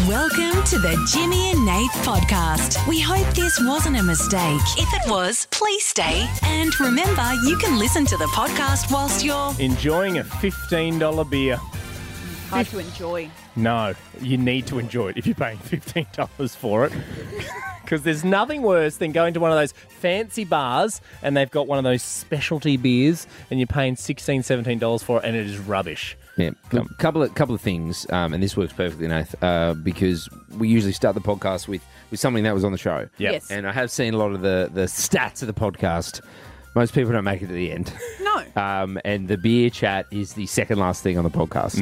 Welcome to the Jimmy and Nath podcast. We hope this wasn't a mistake. If it was, please stay. And remember, you can listen to the podcast whilst you're enjoying a $15 beer. Hard to enjoy. No, you need to enjoy it if you're paying $15 for it. Because there's nothing worse than going to one of those fancy bars and they've got one of those specialty beers and you're paying $16, $17 for it and it is rubbish. Yeah, couple of things, and this works perfectly, Nath, because we usually start the podcast with something that was on the show. Yep. Yes. And I have seen a lot of the stats of the podcast. Most people don't make it to the end. No. And the beer chat is the second last thing on the podcast.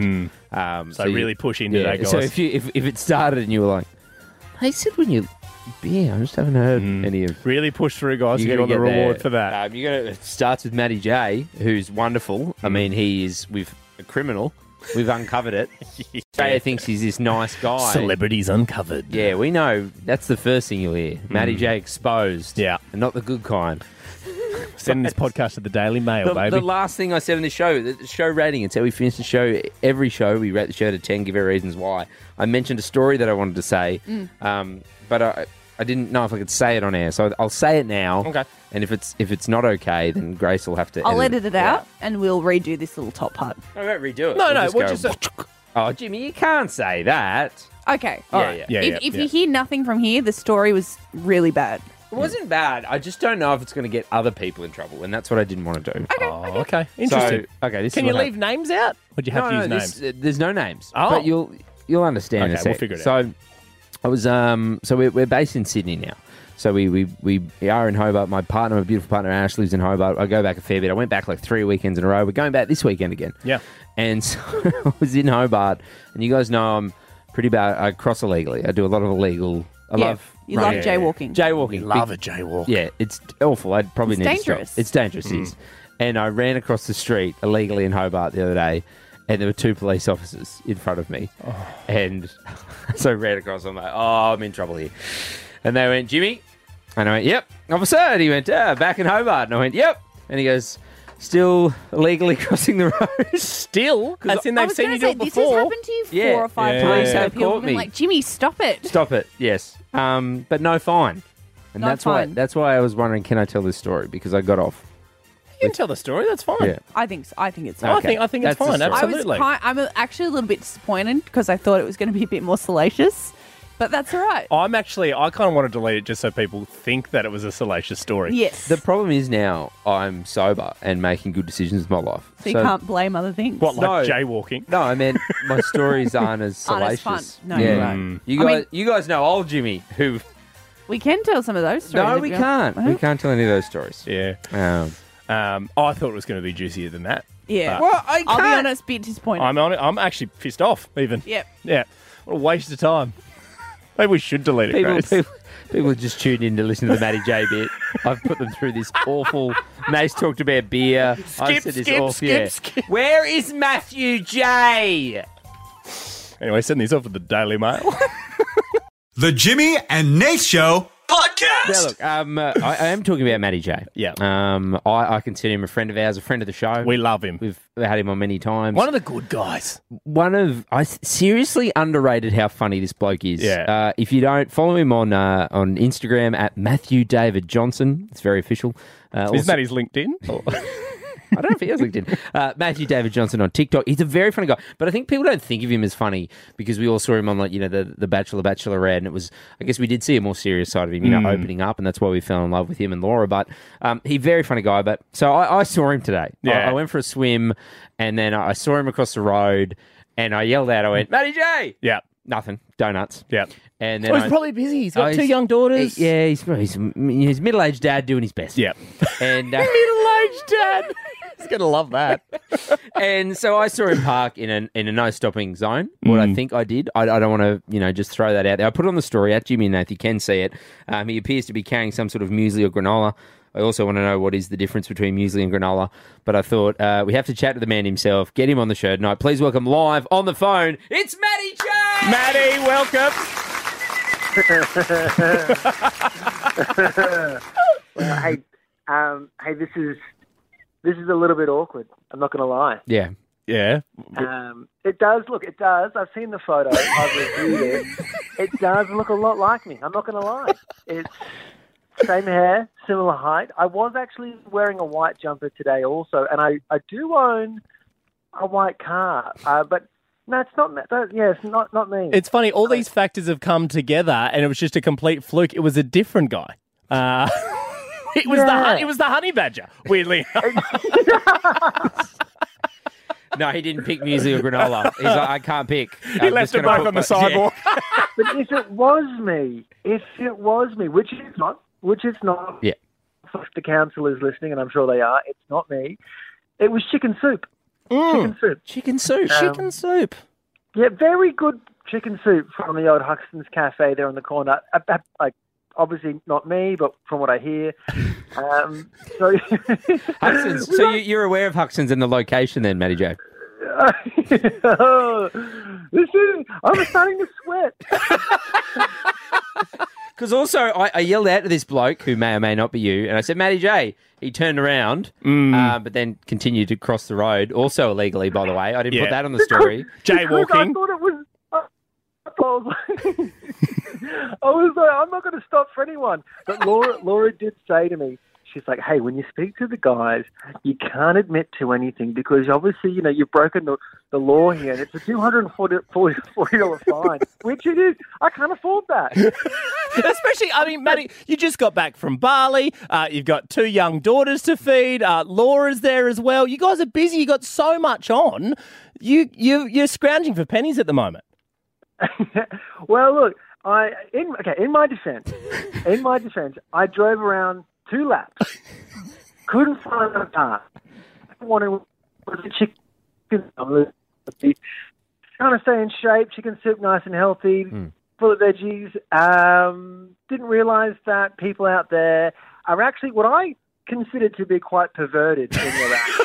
So really push into that, guys. So if it started and you were like, they said when you beer, I just haven't heard any of. really push through, guys. You got the get reward there. for that. It starts with Matty J, who's wonderful. I mean, he is with a criminal. We've uncovered it. Jay thinks he's this nice guy. Celebrities uncovered. Yeah, we know. That's the first thing you'll hear. Matty J exposed. Yeah. And not the good kind. Send this podcast to the Daily Mail, baby. The last thing I said on the show, the show rating, it's how we finish the show. Every show, we rate the show to 10, give our reasons why. I mentioned a story that I wanted to say, but I didn't know if I could say it on air, so I'll say it now. Okay. And if it's not okay, then Grace will have to I'll edit it out and we'll redo this little top part. I won't redo it. No, we'll go, just... Oh, Jimmy, you can't say that. Okay. All right. Yeah. If you hear nothing from here, the story was really bad. It wasn't bad. I just don't know if it's going to get other people in trouble, and that's what I didn't want to do. Oh, okay. Interesting. So, okay, this Can is you what leave names out? Or do you have to use names? There's no names. Oh. But you'll understand in a Okay, sec. we'll figure it so I was so we're based in Sydney now. So we are in Hobart. My beautiful partner Ash, lives in Hobart. I go back a fair bit. I went back like 3 weekends in a row. We're going back this weekend again. Yeah. And so I was in Hobart, and you guys know I'm pretty bad. I cross illegally. I do a lot of illegal. I love You love running. jaywalking. Jaywalking. Love a jaywalk. Yeah, it's awful. I'd probably It's need dangerous. to stop. It's dangerous, it is. And I ran across the street illegally in Hobart the other day, and there were 2 police officers in front of me. And so I ran across, I'm like, I'm in trouble here. And they went, Jimmy? And I went, yep. Officer? And he went, back in Hobart. And I went, yep. And he goes, still illegally crossing the road? Still? As in I they've was seen gonna you do say, it this has before. happened to you Yeah. 4 or 5 Yeah. times. Police where have people caught have been me. like, Jimmy, stop it. Stop it, yes. But no fine. And No fine. that's why I was wondering, can I tell this story? Because I got off. You can tell the story. That's fine. Yeah. I think so. I think it's Okay. I think it's That's the fine. story. Absolutely. I'm actually a little bit disappointed because I thought it was going to be a bit more salacious, but that's all right. I kind of want to delete it just so people think that it was a salacious story. Yes. The problem is now I'm sober and making good decisions with my life. so you can't blame other things. What, like No. jaywalking? No, I meant my stories aren't as Aren't as salacious. fun. No, you're right. You guys know old Jimmy who. We can tell some of those stories. No, if we you can't. want. We can't tell any of those stories. Yeah. I thought it was going to be juicier than that. Yeah. Well, I I'll be can't. honest, bit disappointed. I'm on it. I'm actually pissed off, even. Yep. Yeah. What a waste of time. Maybe we should delete it, Grace. People are just tuned in to listen to the Matty J bit. I've put them through this awful. Nace talked about beer. I said this skip. Where is Matthew J? Anyway, send these off to the Daily Mail. The Jimmy and Nath Show podcast. Now, look, I am talking about Matty J. Yeah. I consider him a friend of ours, a friend of the show. We love him. We've had him on many times. One of the good guys. I seriously underrated how funny this bloke is. Yeah. If you don't follow him on Instagram at Matthew David Johnson, it's very official. Isn't that his LinkedIn? I don't know if he has LinkedIn. Matthew David Johnson on TikTok. He's a very funny guy, but I think people don't think of him as funny because we all saw him on the Bachelor, Bachelorette, and it was, I guess we did see a more serious side of him, opening up, and that's why we fell in love with him and Laura. But he's a very funny guy. But so I saw him today. Yeah. I went for a swim, and then I saw him across the road, and I yelled out. I went, Matty J. Yeah. Nothing. Donuts. Yeah. And then He's probably busy. He's got 2 young daughters. Yeah, he's middle-aged dad doing his best. Yeah. And Middle-aged dad. He's going to love that. And so I saw him park in a no-stopping zone. What I think I did, I don't want to, just throw that out there. I put it on the story at Jimmy and Nath. You can see it. He appears to be carrying some sort of muesli or granola. I also want to know what is the difference between muesli and granola. But I thought we have to chat to the man himself, get him on the show tonight. Please welcome live on the phone, it's Matty J! Matty, welcome. Hey, this is a little bit awkward. I'm not going to lie. Yeah. Yeah. It does. Look, it does. I've seen the photo. I've reviewed it. It does look a lot like me. I'm not going to lie. It's same hair, similar height. I was actually wearing a white jumper today also, and I do own a white car. But no, it's not. It's not me. It's funny. All these factors have come together, and it was just a complete fluke. It was a different guy. It was the honey badger. Weirdly. No, he didn't pick muesli or granola. He's like, I can't pick. He left them both on the sidewalk. Yeah. But if it was me, which it's not. Yeah. If the council is listening, and I'm sure they are, it's not me. It was chicken soup. Chicken soup. Chicken soup. Yeah, very good chicken soup from the old Huxton's Cafe there on the corner. Obviously not me, but from what I hear. Huxton's. So you're aware of Huxton's and the location then, Matty J? I'm starting to sweat. Because also, I yelled out to this bloke, who may or may not be you, and I said, Matty J. He turned around, but then continued to cross the road, also illegally, by the way. I didn't put that on the story. Jaywalking. I thought it was... I was like, I'm not going to stop for anyone. But Laura did say to me, she's like, hey, when you speak to the guys, you can't admit to anything because obviously, you've broken the law here and it's a $240 fine, which it is. I can't afford that. Especially, Matty, you just got back from Bali. You've got 2 young daughters to feed. Laura's there as well. You guys are busy. You got so much on. You're scrounging for pennies at the moment. Well, look, in my defense, I drove around 2 laps, couldn't find a car. I wanted chicken, trying to stay in shape, chicken soup, nice and healthy, full of veggies. Didn't realise that people out there are actually what I consider to be quite perverted in their acts.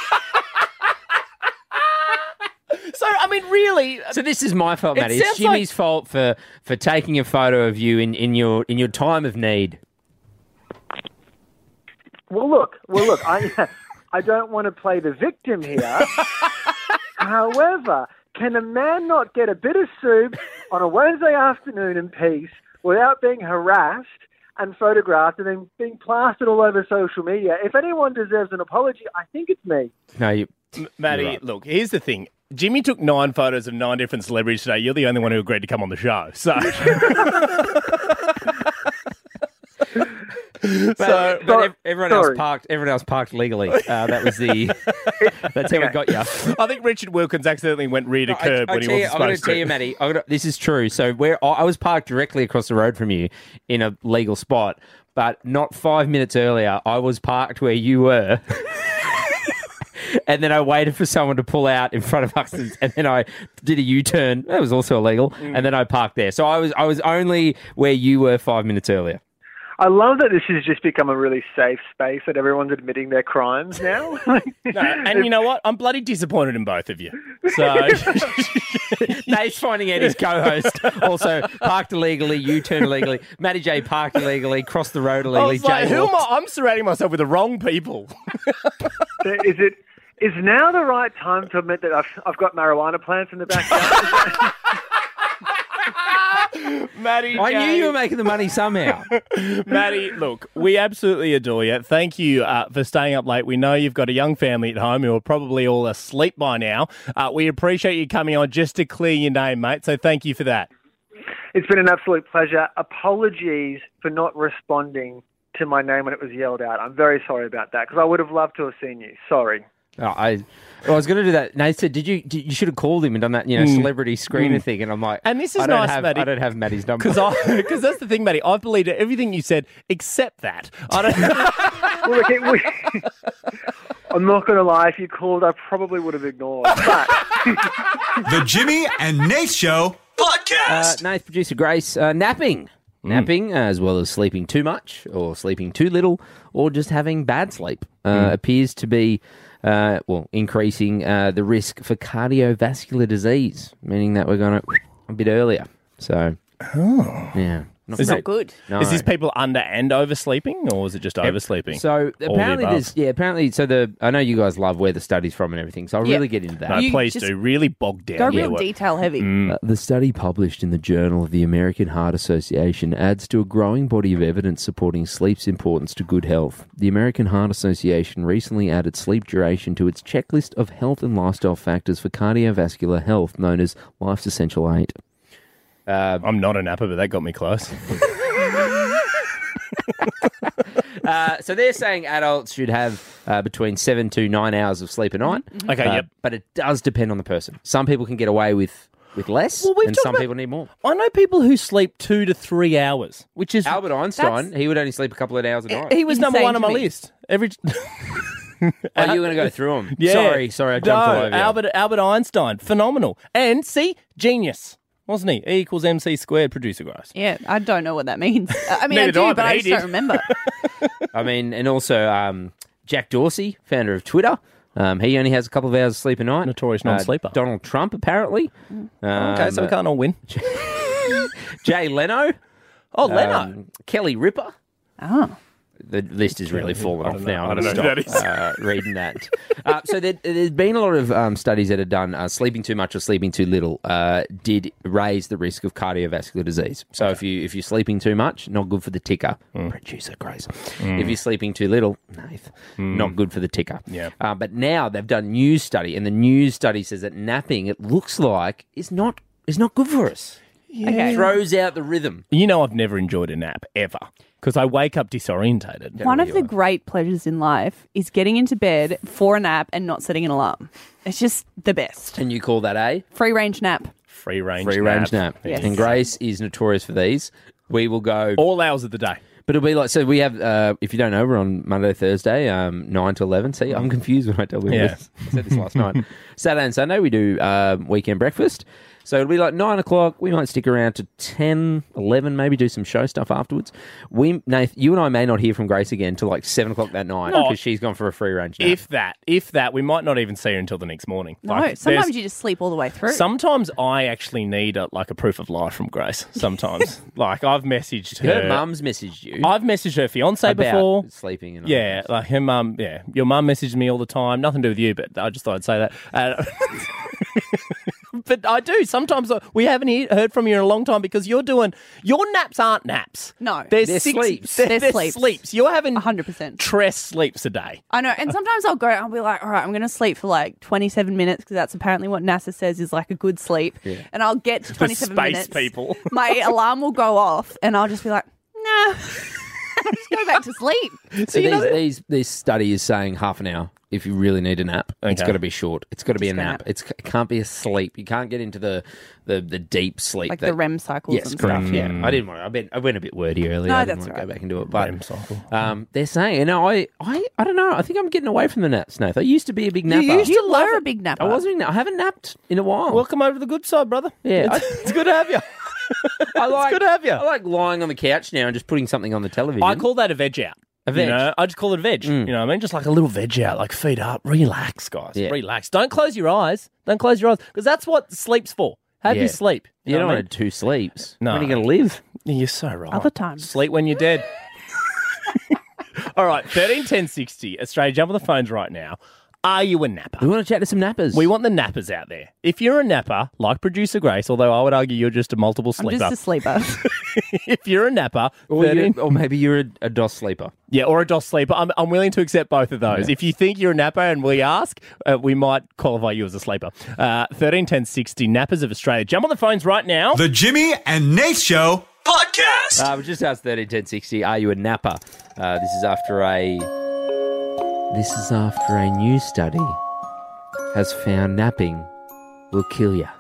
So, really... So this is my fault, Matty. It's Jimmy's fault for taking a photo of you in your time of need. Well, look. I don't want to play the victim here. However, can a man not get a bit of soup on a Wednesday afternoon in peace without being harassed and photographed and then being plastered all over social media? If anyone deserves an apology, I think it's me. No, Matty, right. Look, here's the thing. Jimmy took 9 photos of 9 different celebrities today. You're the only one who agreed to come on the show. So... But everyone else parked legally. That was that's how we got you. I think Richard Wilkins accidentally went rear to curb when he wasn't supposed to. I'm going to tell you, Matty, this is true. So I was parked directly across the road from you in a legal spot, but not 5 minutes earlier, I was parked where you were. And then I waited for someone to pull out in front of Huxton's, and then I did a U-turn. That was also illegal. And then I parked there. So I was only where you were 5 minutes earlier. I love that this has just become a really safe space that everyone's admitting their crimes now. And you know what? I'm bloody disappointed in both of you. So Nate's finding out his co-host also parked illegally, U-turned illegally. Matty J parked illegally, crossed the road illegally. I was like, who am I? I'm surrounding myself with the wrong people. Is now the right time to admit that I've got marijuana plants in the backyard? Matty, I knew you were making the money somehow. Matty, look, we absolutely adore you. Thank you for staying up late. We know you've got a young family at home who are probably all asleep by now. We appreciate you coming on just to clear your name, mate. So thank you for that. It's been an absolute pleasure. Apologies for not responding to my name when it was yelled out. I'm very sorry about that because I would have loved to have seen you. Sorry. I was going to do that. Nate said, you should have called him and done that, celebrity screener thing. And I'm like, and this is nice, Matty. I don't have Matty's number. Because that's the thing, Matty. I've believed everything you said except that. I don't. I'm not going to lie. If you called, I probably would have ignored. But The Jimmy and Nate Show podcast. Nate's producer Grace, napping. Napping, as well as sleeping too much or sleeping too little or just having bad sleep, appears to be increasing the risk for cardiovascular disease, meaning that we're going a bit earlier. So, yeah. It's not good. No. Is this people under and oversleeping, or is it just oversleeping? So All apparently the above. apparently, I know you guys love where the study's from and everything, so I'll Yeah. really get into that. No, You please just do. Really bog down. Go into real it. detail heavy. The study published in the Journal of the American Heart Association adds to a growing body of evidence supporting sleep's importance to good health. The American Heart Association recently added sleep duration to its checklist of health and lifestyle factors for cardiovascular health, known as Life's Essential 8. I'm not a napper, but that got me close. So they're saying adults should have between 7 to 9 hours of sleep a night. Okay, yep. But it does depend on the person. Some people can get away with less, Well, we've and talked some about- people need more. I know people who sleep 2 to 3 hours, which is Albert Einstein, he would only sleep a couple of hours a night. he was number Insane one on to my me. list. Every Oh, you're going to go through them. Yeah. Sorry, I jumped all over you. Albert Einstein, phenomenal. And see, genius, wasn't he? E equals MC squared, producer Grace. Yeah, I don't know what that means. I mean, I Neither do do, I, but but I he just did. don't remember. I mean, and also Jack Dorsey, founder of Twitter. He only has a couple of hours of sleep a night. Notorious non-sleeper. Donald Trump, apparently. Okay, so we can't all win. Jay Leno. Oh, Leno. Kelly Ripper. Oh. The list is really falling off now. I don't know who that is. Reading that. So there's been a lot of studies that are done. Sleeping too much or sleeping too little did raise the risk of cardiovascular disease. So if you're sleeping too much, not good for the ticker. Producer Grace. If you're sleeping too little, Nath, not good for the ticker. Yeah. But now they've done a new study, and the new study says that napping, it looks like, is not good for us. Okay. Throws out the rhythm. You know, I've never enjoyed a nap ever because I wake up disorientated. One of the great pleasures in life is getting into bed for a nap and not setting an alarm. It's just the best. And you call that a Free range nap. Free range nap. Yes. And Grace is notorious for these. We will go... All hours of the day. But it'll be like, so we have, if you don't know, we're on Monday, Thursday, 9 to 11. See, I'm confused when I tell people Yeah. this. I said this last night. Saturday and Sunday, we do weekend breakfast. So it'll be like 9 o'clock. We might stick around to 10, 11, maybe do some show stuff afterwards. Nath, you and I may not hear from Grace again till like 7 o'clock that night because she's gone for a free range nap. If that, we might not even see her until the next morning. No, Like, sometimes there's- you just sleep all the way through. Sometimes I actually need a proof of life from Grace. Sometimes, like I've messaged her. Her mum's messaged you I've messaged her fiance about before. sleeping. And all Yeah, that. like her mum. Yeah, your mum messages me all the time. Nothing to do with you, but I just thought I'd say that. But I do sometimes. We haven't heard from you in a long time because your naps aren't naps. No. they're They're sleeps. They're sleeps. sleeps. You're having 100%. Tress sleeps a day. I know. And sometimes I'll be like, all right, I'm going to sleep for like 27 minutes because that's apparently what NASA says is like a good sleep. And I'll get to 27 space minutes. people. My alarm will go off and I'll just be like, nah. I'll just go back to sleep. So you know this study is saying half an hour if you really need a nap. It's Okay. got to be short. It's got to be a Just a nap. nap. It can't be a sleep. You can't get into the deep sleep. Like that- the REM cycles Yes, and correct. stuff. Yeah, I didn't want. I went a bit wordy earlier. No, I didn't that's want to all go right. back and do it. But REM cycle. they're saying, I don't know. I think I'm getting away from the naps, Nath. I used to be a big napper. You were a big napper. I wasn't. I haven't napped in a while. Welcome over to the good side, brother. Yeah, it's good to have you. I like. good to have you. I like lying on the couch now and just putting something on the television. I call that a veg out. A veg. You know, I just call it a veg. You know what I mean? Just like a little veg out, like feet up, relax, guys. Yeah. Relax. Don't close your eyes. Don't close your eyes because that's what sleep's for. Have Yeah. your sleep. You know don't what I want two sleeps. No. When are you going to live? mean? You're so right. Other times. Sleep when you're dead. All right, 13 10 60. Australia, jump on the phones right now. Are you a napper? We want to chat to some nappers. We want the nappers out there. If you're a napper, like producer Grace, although I would argue you're just a multiple I'm sleeper. just a sleeper. If you're a napper, or, 13 or maybe you're a DOS sleeper. yeah, or a DOS sleeper, I'm willing to accept both of those. If you think you're a napper and we ask, we might qualify you as a sleeper. 13 10 60, nappers of Australia. Jump on the phones right now. The Jimmy and Nate Show podcast. We just asked 131060, are you a napper? This is after a new study has found napping will kill you.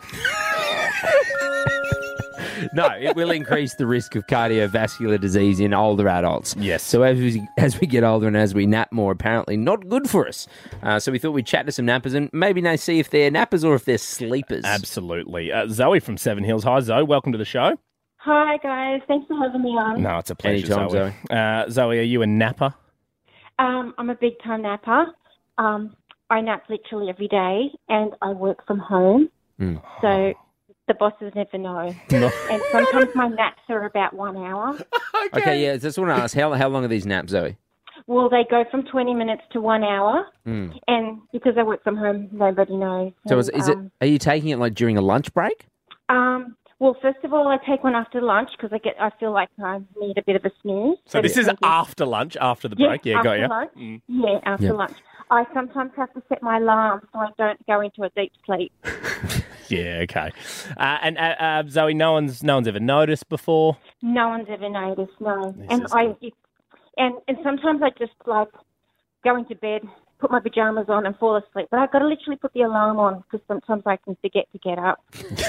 No, it will increase the risk of cardiovascular disease in older adults. Yes. So as we get older and as we nap more, apparently not good for us. So we thought we'd chat to some nappers and maybe now see if they're nappers or if they're sleepers. Absolutely. Zoe from Seven Hills. Hi, Zoe. Welcome to the show. Hi, guys. Thanks for having me on. No, it's a pleasure, Anytime, Zoe. Zoe, are you a napper? I'm a big-time napper. I nap literally every day, and I work from home. So the bosses never know. And sometimes my naps are about 1 hour. Okay, yeah, I just want to ask, how long are these naps, Zoe? Well, they go from 20 minutes to 1 hour. And because I work from home, nobody knows. So And, are you taking it like during a lunch break? Well, first of all, I take one after lunch because I feel like I need a bit of a snooze. So this is after lunch, after the break? Yeah, got after you. lunch. Yeah, after lunch. I sometimes have to set my alarm so I don't go into a deep sleep. Yeah, okay. And Zoe, no one's ever noticed before? No one's ever noticed, no. And sometimes I just like go into bed, put my pajamas on and fall asleep. But I've got to literally put the alarm on because sometimes I can forget to get up.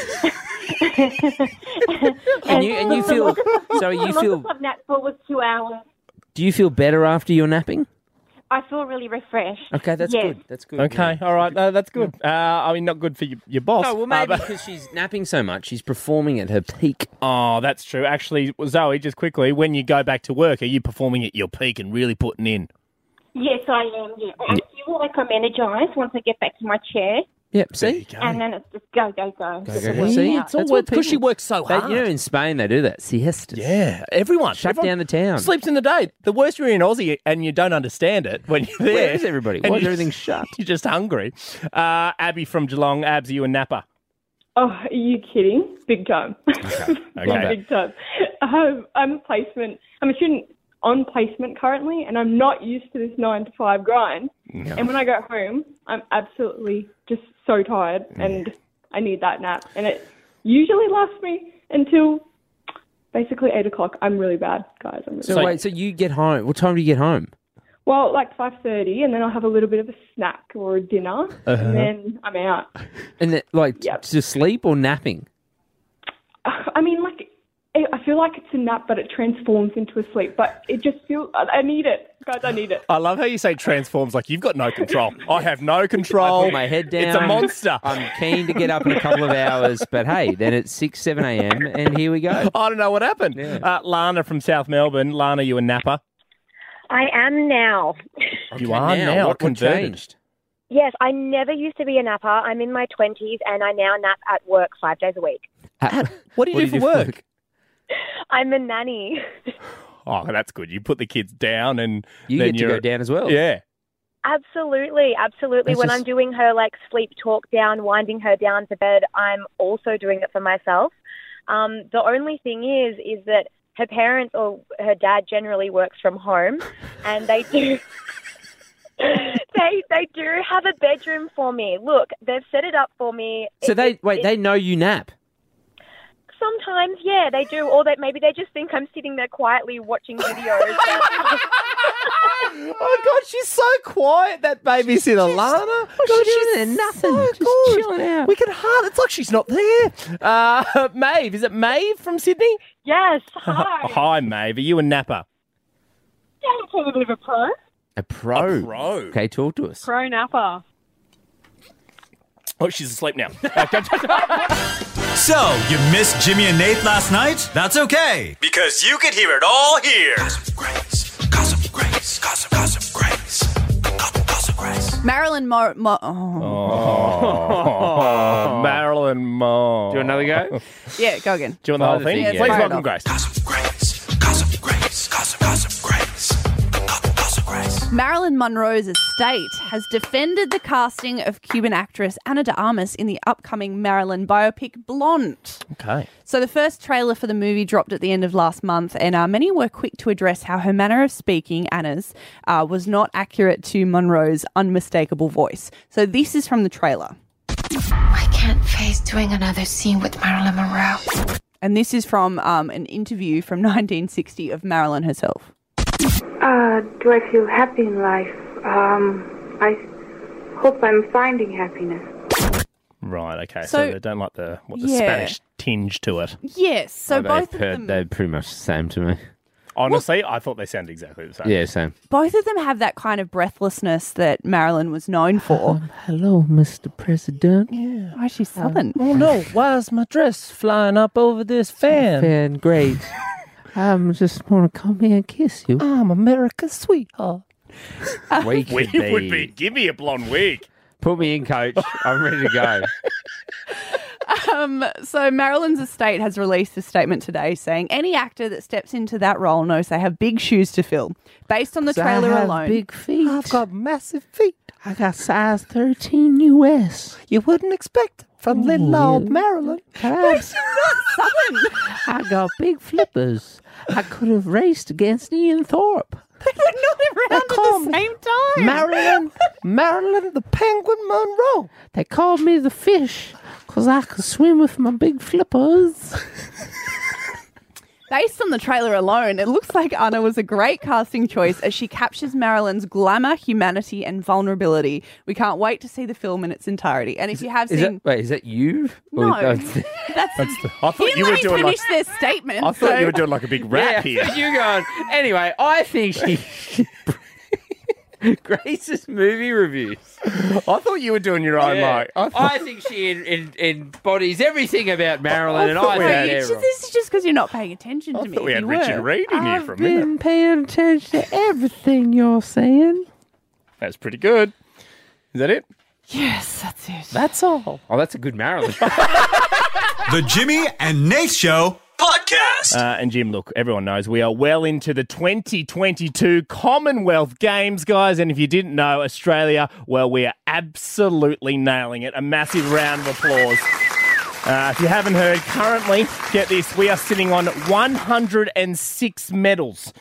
and you feel... So you feel... The longest I've napped for was 2 hours. Do you feel better after you're napping? I feel really refreshed. Okay, that's Yes. good. That's good. Okay, all right. No, that's good. I mean, not good for your boss. No, well, maybe but- because she's napping so much, she's performing at her peak. Oh, that's true. Actually, Zoe, just quickly, when you go back to work, are you performing at your peak and really putting in? Yes, I am. Yeah. I feel like I'm energised once I get back to my chair. Yep, see? And then it's just go, go, go. See, It's all because she works so hard. You know, in Spain, they do that. Siestas. Yeah, everyone. Shut everyone down the town. Sleeps in the day. The worst you're in Aussie and you don't understand it when you're there. Where is everybody? and Why is you- everything shut? You're just hungry. Abby from Geelong. Abs, are you a napper? Oh, are you kidding? Big time. Okay. Big time. I'm a placement. I'm a student on placement currently, and I'm not used to this 9 to 5 grind. No. And when I go home, I'm absolutely just so tired, and I need that nap. And it usually lasts me until basically 8 o'clock. I'm really bad, guys. I'm really So bad. wait, so you get home. What time do you get home? Well, like 5:30, and then I'll have a little bit of a snack or a dinner, and then I'm out. And then, like, Yep. to sleep or napping? I mean, like, I feel like it's a nap, but it transforms into a sleep. But it just feels... I need it. Guys, I need it. I love how you say transforms like you've got no control. I have no control. I put my head down. It's a monster. I'm keen to get up in a couple of hours, but hey, then it's 6, 7 a.m. and here we go. I don't know what happened. Yeah. Lana from South Melbourne. Lana, you a napper? I am now. You are now. What converted. changed? Yes, I never used to be a napper. I'm in my 20s and I now nap at work 5 days a week. What do you do for work? I'm a nanny. Oh, that's good. You put the kids down and You then get to you're... go down as well. Yeah. Absolutely. That's When just- I'm doing her like sleep talk down, winding her down to bed, I'm also doing it for myself. The only thing is that her parents or her dad generally works from home, and they do. They do have a bedroom for me. Look, they've set it up for me. So they know you nap. Sometimes, yeah, they do. Or maybe they just think I'm sitting there quietly watching videos. Oh, God, she's so quiet, that babysitter, Lana. God, she's there, nothing. So Just good. chilling out. We can hardly... It's like she's not there. Maeve, is it Maeve from Sydney? Yes, hi. Hi, Maeve. Are you a napper? Yeah, I'm probably a pro. A pro. A pro. Okay, talk to us. Pro napper. Oh, she's asleep now. So, you missed Jimmy and Nate last night? That's okay, because you could hear it all here. Gossip Grace, Gossip Grace, Gossip Grace, Gossip Grace. Marilyn Marilyn Monroe. Do you want another go? Yeah, go again. Do you want the whole the thing? thing, yeah. Please Fire it welcome off. Grace. Gossip Grace, Gossip Grace, Gossip Grace, Gossip Grace. Marilyn Monroe's estate has defended the casting of Cuban actress Ana de Armas in the upcoming Marilyn biopic Blonde. Okay. So the first trailer for the movie dropped at the end of last month, and many were quick to address how her manner of speaking, Anna's, was not accurate to Monroe's unmistakable voice. So this is from the trailer. I can't face doing another scene with Marilyn Monroe. And this is from an interview from 1960 of Marilyn herself. Do I feel happy in life? I hope I'm finding happiness. Right, okay. So, So- they don't like the Yeah. Spanish tinge to it. Yes, so both of They've them... they're pretty much the same to me. Honestly, I thought they sounded exactly the same. Yeah, same. Both of them have that kind of breathlessness that Marilyn was known for. Hello, Mr. President. Yeah. Why is she southern? Oh, no. Why is my dress flying up over this fan? Fan, great. I just want to come here and kiss you. I'm America's sweetheart. We could We would be. Give me a blonde wig. Put me in, coach. I'm ready to go. So Marilyn's estate has released a statement today saying any actor that steps into that role knows they have big shoes to fill. Based on the trailer alone. Big feet. I've got massive feet. I got size 13 US. You wouldn't expect from little old Marilyn. Perhaps. I got big flippers. I could have raced against Ian Thorpe. They were not around at the same time. Marilyn the Penguin Monroe. They called me the fish because I could swim with my big flippers. Based on the trailer alone, it looks like Anna was a great casting choice as she captures Marilyn's glamour, humanity, and vulnerability. We can't wait to see the film in its entirety. And if you have seen... Is that you? No. Or- I thought you were doing like... their statement. I thought you were doing like a big rap yeah, here. you going. Anyway, I think she... Grace's movie reviews. I thought you were doing your own like. I think she embodies everything about Marilyn, and I think This is just because you're not paying attention to me. We If had you Richard were. Reed in here for a I've minute. been paying attention to everything you're saying. That's pretty good. Is that it? Yes, that's it. That's all. Oh, that's a good Marilyn. The Jimmy and Nate Show podcast. And Jim, look, everyone knows we are well into the 2022 Commonwealth Games, guys. And if you didn't know, Australia, well, we are absolutely nailing it. A massive round of applause. If you haven't heard, currently, get this, we are sitting on 106 medals.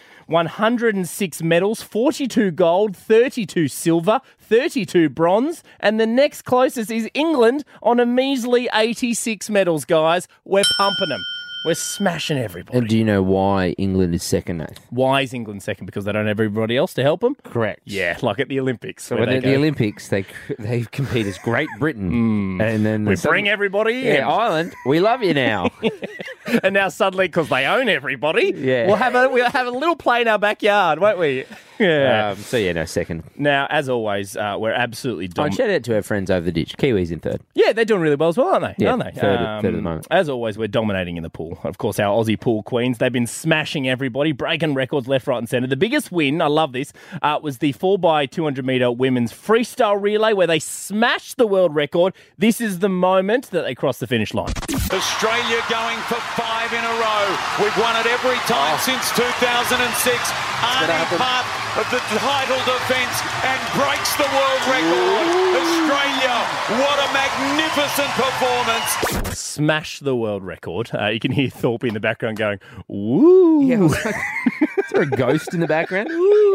106 medals, 42 gold, 32 silver, 32 bronze, and the next closest is England on a measly 86 medals, guys. We're pumping them. We're smashing everybody. And do you know why England is second, Nate? Why is England second? Because they don't have everybody else to help them? Correct. Yeah, like at the Olympics. So where when they at the go, Olympics, they compete as Great Britain, and then we bring everybody in. Ireland, we love you now. And now suddenly, because they own everybody, Yeah. we'll have a little play in our backyard, won't we? Yeah. Second. Now, as always, we're absolutely Oh, shout out to our friends over the ditch. Kiwis in third. Yeah, they're doing really well as well, aren't they? Yeah, Aren't they? third at the moment. As always, we're dominating in the pool. Of course, our Aussie pool queens, they've been smashing everybody, breaking records left, right and centre. The biggest win, I love this, was the 4x200 metre women's freestyle relay where they smashed the world record. This is the moment that they crossed the finish line. Australia going for 5 in a row. We've won it every time since 2006. Arnie part of the title defence and breaks the world record. Australia, what a magnificent performance. Smash the world record. You can hear Thorpe in the background going, woo. Yeah, is there a ghost in the background?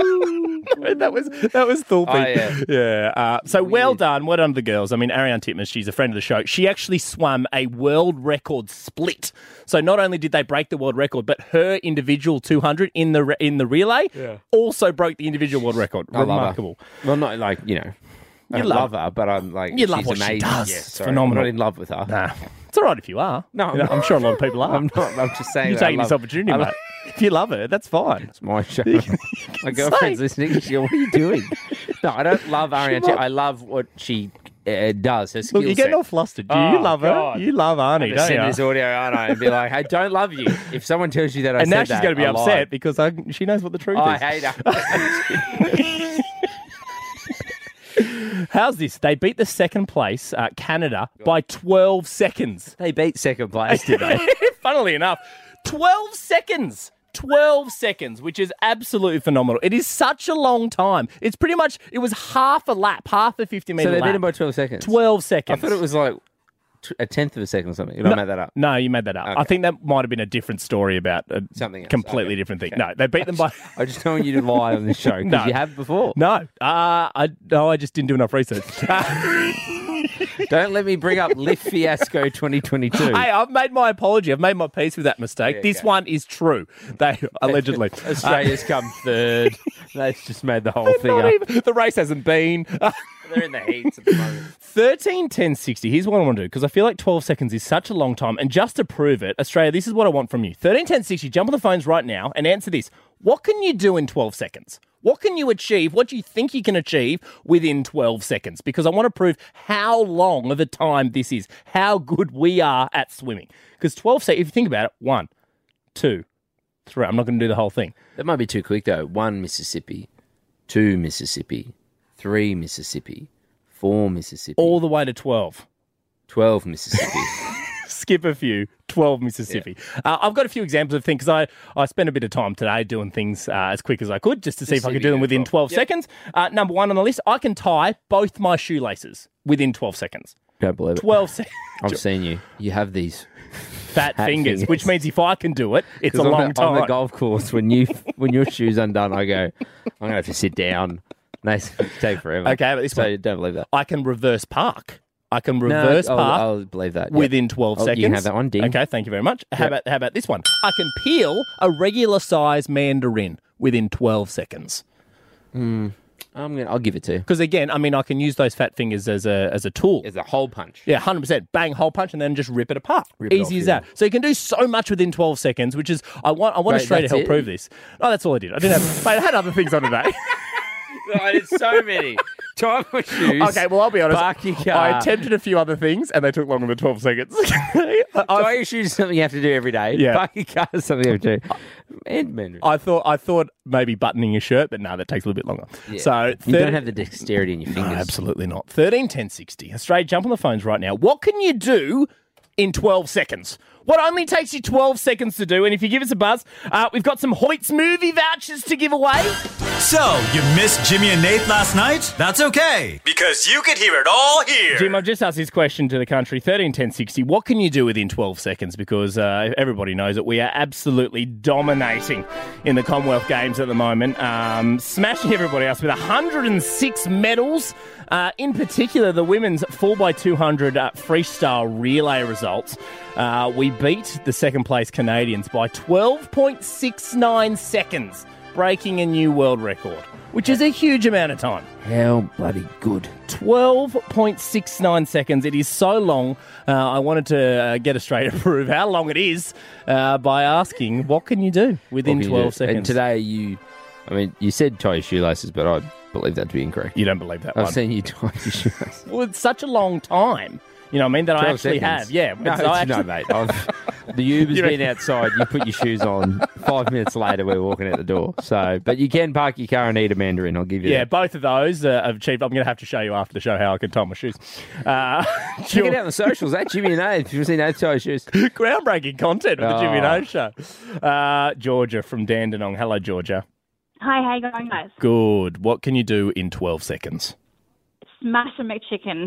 that was Thorpe. Oh, yeah. Yeah. So well done to the girls. I mean, Ariane Titmus, she's a friend of the show. She actually swam a world record split. So not only did they break the world record, but her individual 200 in the relay also broke the individual world record. I love her. Remarkable. Well, not like, I don't love her, but I'm like, You love she's what she amazing. does. Yeah, It's sorry, phenomenal. I'm not in love with her. Nah. It's all right if you are. No, I'm sure a lot of people are. I'm not. I'm just saying. You're that I taking love- this opportunity, I mate. love- If you love her, that's fine. It's my show. My girlfriend's listening. She goes, what are you doing? No, I don't love Ariane. I love what she does. Her skill Look, you're getting set. all flustered. Do you love God. her? You love Arnie, I'm don't send you? this audio, aren't I? And be like, hey, don't love you. If someone tells you that I And said now she's that, going to be I upset lied. because she knows what the truth I is. hate her. How's this? They beat the second place, Canada, by 12 seconds. They beat second place, did they? Funnily enough, 12 seconds. 12 seconds, which is absolutely phenomenal. It is such a long time. It's pretty much, it was half a lap, half a 50-metre So they lap. beat them by 12 seconds? 12 seconds. I thought it was like a tenth of a second or something. Did I make that up? No, you made that up. Okay. I think that might have been a different story about Something else. completely Okay. different thing. Okay. No, they beat them by... I just don't want you to lie on this show because No. you have before. No, I just didn't do enough research. Don't let me bring up Lift Fiasco 2022. Hey, I've made my apology. I've made my peace with that mistake. Yeah, this okay. one is true. They allegedly. Australia's come third. They've just made the whole thing Not up. even, the race hasn't been. They're in the heats at the moment. 13, 10, 60. Here's what I want to do because I feel like 12 seconds is such a long time. And just to prove it, Australia, this is what I want from you. 13, 10, 60. Jump on the phones right now and answer this. What can you do in 12 seconds? What can you achieve? What do you think you can achieve within 12 seconds? Because I want to prove how long of a time this is, how good we are at swimming. Because 12 seconds, if you think about it, 1, 2, 3. I'm not going to do the whole thing. That might be too quick, though. 1 Mississippi, 2 Mississippi, 3 Mississippi, 4 Mississippi, All the way to 12. 12 Mississippi, skip a few. 12 Mississippi. I've got a few examples of things because I spent a bit of time today doing things as quick as I could just to see if I could do them within 12 seconds. Number one on the list, I can tie both my shoelaces within 12 seconds. Don't believe it. 12 seconds. I've seen you. You have these fat fingers, which means if I can do it, it's a long time. On the golf course, when your shoe's undone, I go, I'm going to have to sit down. They take forever. Okay, but this one, don't believe that. I can reverse park. I can reverse park. I'll believe that. Within 12 seconds. You can have that one. Ding. Okay, thank you very much. How about this one? I can peel a regular size mandarin within 12 seconds. I'll give it to you. Because again, I mean, I can use those fat fingers as a tool. As a hole punch. Yeah, 100%. Bang, hole punch, and then just rip it apart. Easy as that. So you can do so much within 12 seconds, which is I want Australia to help prove this. Oh, that's all I did. I didn't have. Mate, I had other things on today. I did so many. Tie my shoes. Okay, well, I'll be honest. Park your car. I attempted a few other things, and they took longer than 12 seconds. Tie your shoes is something you have to do every day. Yeah. Park your car is something you have to do. And Mandarin. I thought maybe buttoning your shirt, but no, that takes a little bit longer. Yeah. So you don't have the dexterity in your fingers. No, absolutely not. 13 10 60. Australia, jump on the phones right now. What can you do in 12 seconds? What only takes you 12 seconds to do, and if you give us a buzz, we've got some Hoyt's movie vouchers to give away. So, you missed Jimmy and Nate last night? That's okay, because you could hear it all here. Jim, I've just asked this question to the country, 13 10 60. What can you do within 12 seconds? Because everybody knows that we are absolutely dominating in the Commonwealth Games at the moment, smashing everybody else with 106 medals. In particular, the women's 4x200 freestyle relay results. We beat the second place Canadians by 12.69 seconds, breaking a new world record, which is a huge amount of time. How bloody good. 12.69 seconds. It is so long. I wanted to get Australia to prove how long it is by asking, what can you do within 12 seconds? And today you said tie your shoelaces, but I believe that to be incorrect. You don't believe that I've one? seen you tie your shoelaces. Well, it's such a long time. You know what I mean? That I actually seconds. have. Yeah. No, mate. The Uber's been outside. You put your shoes on. 5 minutes later, we're walking out the door. So, but you can park your car and eat a mandarin. I'll give you that. Both of those have achieved. I'm going to have to show you after the show how I can tie my shoes. Check it out on the socials. That's Jimmy and Nate. If you've seen Nate tie shoes. Groundbreaking content with the Jimmy and Nate show. Georgia from Dandenong. Hello, Georgia. Hi, how you going, guys? Good. What can you do in 12 seconds? Smash a McChicken.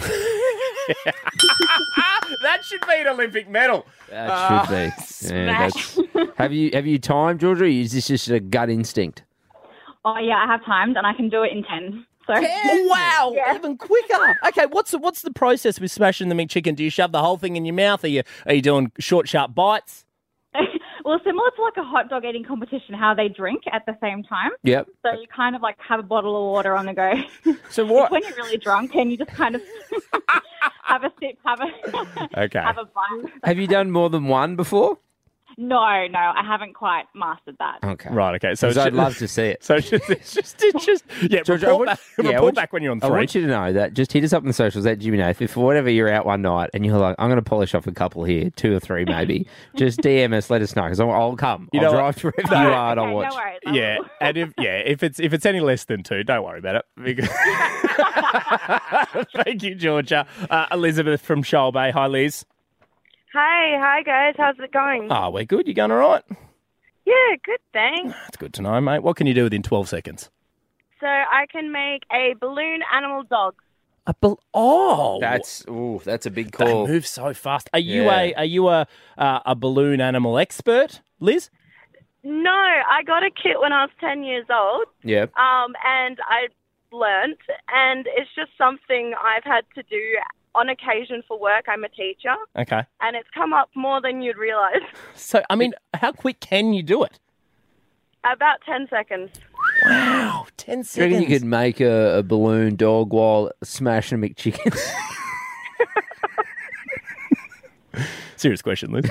That should be an Olympic medal. That should be. Yeah, have you timed, Georgia? Or is this just a gut instinct? Oh, yeah, I have timed, and I can do it in 10. So. Wow, Yeah. even quicker. Okay, what's the process with smashing the McChicken? Do you shove the whole thing in your mouth? Are you doing short, sharp bites? Well, similar to like a hot dog eating competition, how they drink at the same time. Yep. So you kind of like have a bottle of water on the go. So what? It's when you're really drunk and you just kind of have a sip, have a bite. Have you done more than one before? No, I haven't quite mastered that. Okay. Right, okay. So I'd love to see it. So it's just yeah, Georgia, report back when you're on 3. I want you to know that just hit us up on the socials at Jimmy Nath. If for whatever you're out one night and you're like, I'm going to polish off a couple here, 2 or 3 maybe, just DM us, let us know because I'll come. I'll drive to wherever you are and I'll watch. No worries. Yeah, and if it's any less than 2, don't worry about it. Because... Thank you, Georgia. Elizabeth from Shoal Bay. Hi, Liz. Hi guys, how's it going? Oh, we're good. You going all right? Yeah, good, thanks. That's good to know, mate. What can you do within 12 seconds? So I can make a balloon animal dog. That's a big call. They move so fast. Are you a balloon animal expert, Liz? No, I got a kit when I was 10 years old. Yep. And I learnt, and it's just something I've had to do on occasion for work. I'm a teacher. Okay. And it's come up more than you'd realise. So, I mean, how quick can you do it? About 10 seconds. Wow, 10 Do you seconds. reckon you could make a balloon dog while smashing a McChicken? Serious question, Liz.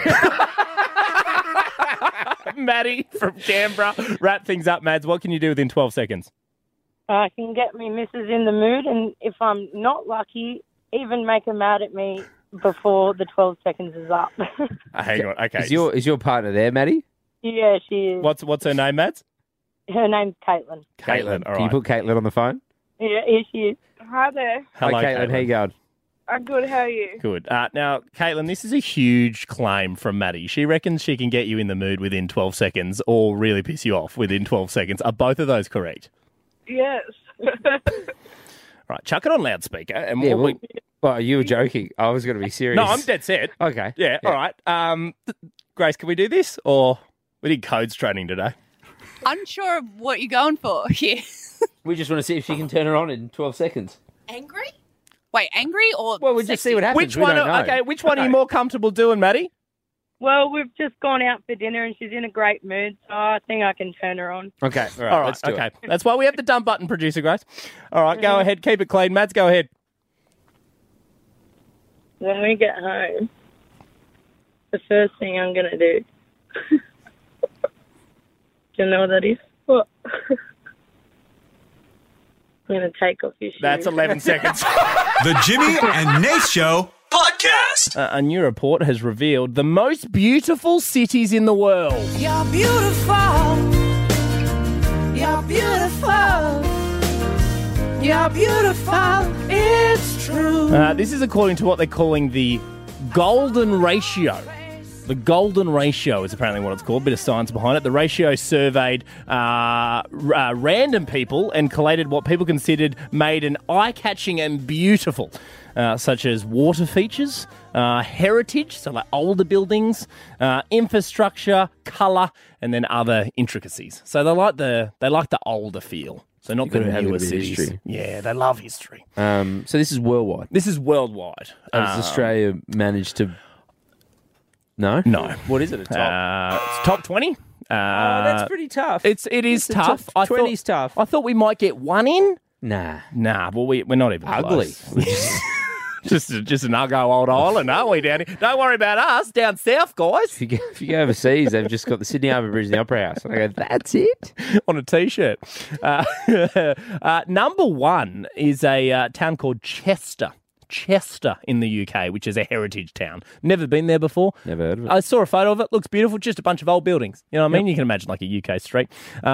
Maddie from Canberra. Wrap things up, Mads. What can you do within 12 seconds? I can get me missus in the mood, and if I'm not lucky, even make her mad at me before the 12 seconds is up. Hang on, okay. Is your partner there, Maddie? Yeah, she is. What's her name, Mads? Her name's Caitlin. Caitlin, all Can you right. put Caitlin on the phone? Yeah, here she is. Hi there. Hello, Hi, Caitlin. How you going? I'm good. How are you? Good. Now, Caitlin, this is a huge claim from Maddie. She reckons she can get you in the mood within 12 seconds or really piss you off within 12 seconds. Are both of those correct? Yes. Right, chuck it on loudspeaker. And well, you were joking. I was going to be serious. No, I'm dead set. Okay. Yeah, all right. Grace, can we do this? Or we did codes training today. Unsure of what you're going for here. We just want to see if she can turn her on in 12 seconds. Angry? Wait, angry or Well, we'll just see what happens. Which one? Which one are you more comfortable doing, Maddie? Well, we've just gone out for dinner and she's in a great mood, so I think I can turn her on. Okay, all All right, let's do okay. it. That's why we have the dumb button, producer Grace. All right, go ahead. Keep it clean. Mads, go ahead. When we get home, the first thing I'm going to do... do you know what that is? What? I'm going to take off your shoes. That's 11 seconds. The Jimmy and Nate Show podcast. A new report has revealed the most beautiful cities in the world. You're beautiful. You're beautiful. You're beautiful. It's true. This is according to what they're calling the golden ratio. The golden ratio is apparently what it's called. Bit of science behind it. The ratio surveyed random people and collated what people considered made an eye-catching and beautiful, such as water features, heritage, so like older buildings, infrastructure, colour, and then other intricacies. So they like the older feel. So not the newer cities. History. Yeah, they love history. So this is worldwide. This is worldwide. Has Australia managed to... No? No. What is it, a top? It's top 20. That's pretty tough. It is tough. Top 20's tough. I thought we might get one in. Nah. Well, we're not even Ugly. close. just an ugly old island, aren't we, down here? Don't worry about us down south, guys. If you go overseas, they've just got the Sydney Harbour Bridge and the Opera House. And I go, that's it? On a T-shirt. Number one is a town called Chester in the UK, which is a heritage town. Never been there before. Never heard of it. I saw a photo of it. Looks beautiful. Just a bunch of old buildings. You know what I mean? You can imagine like a UK street.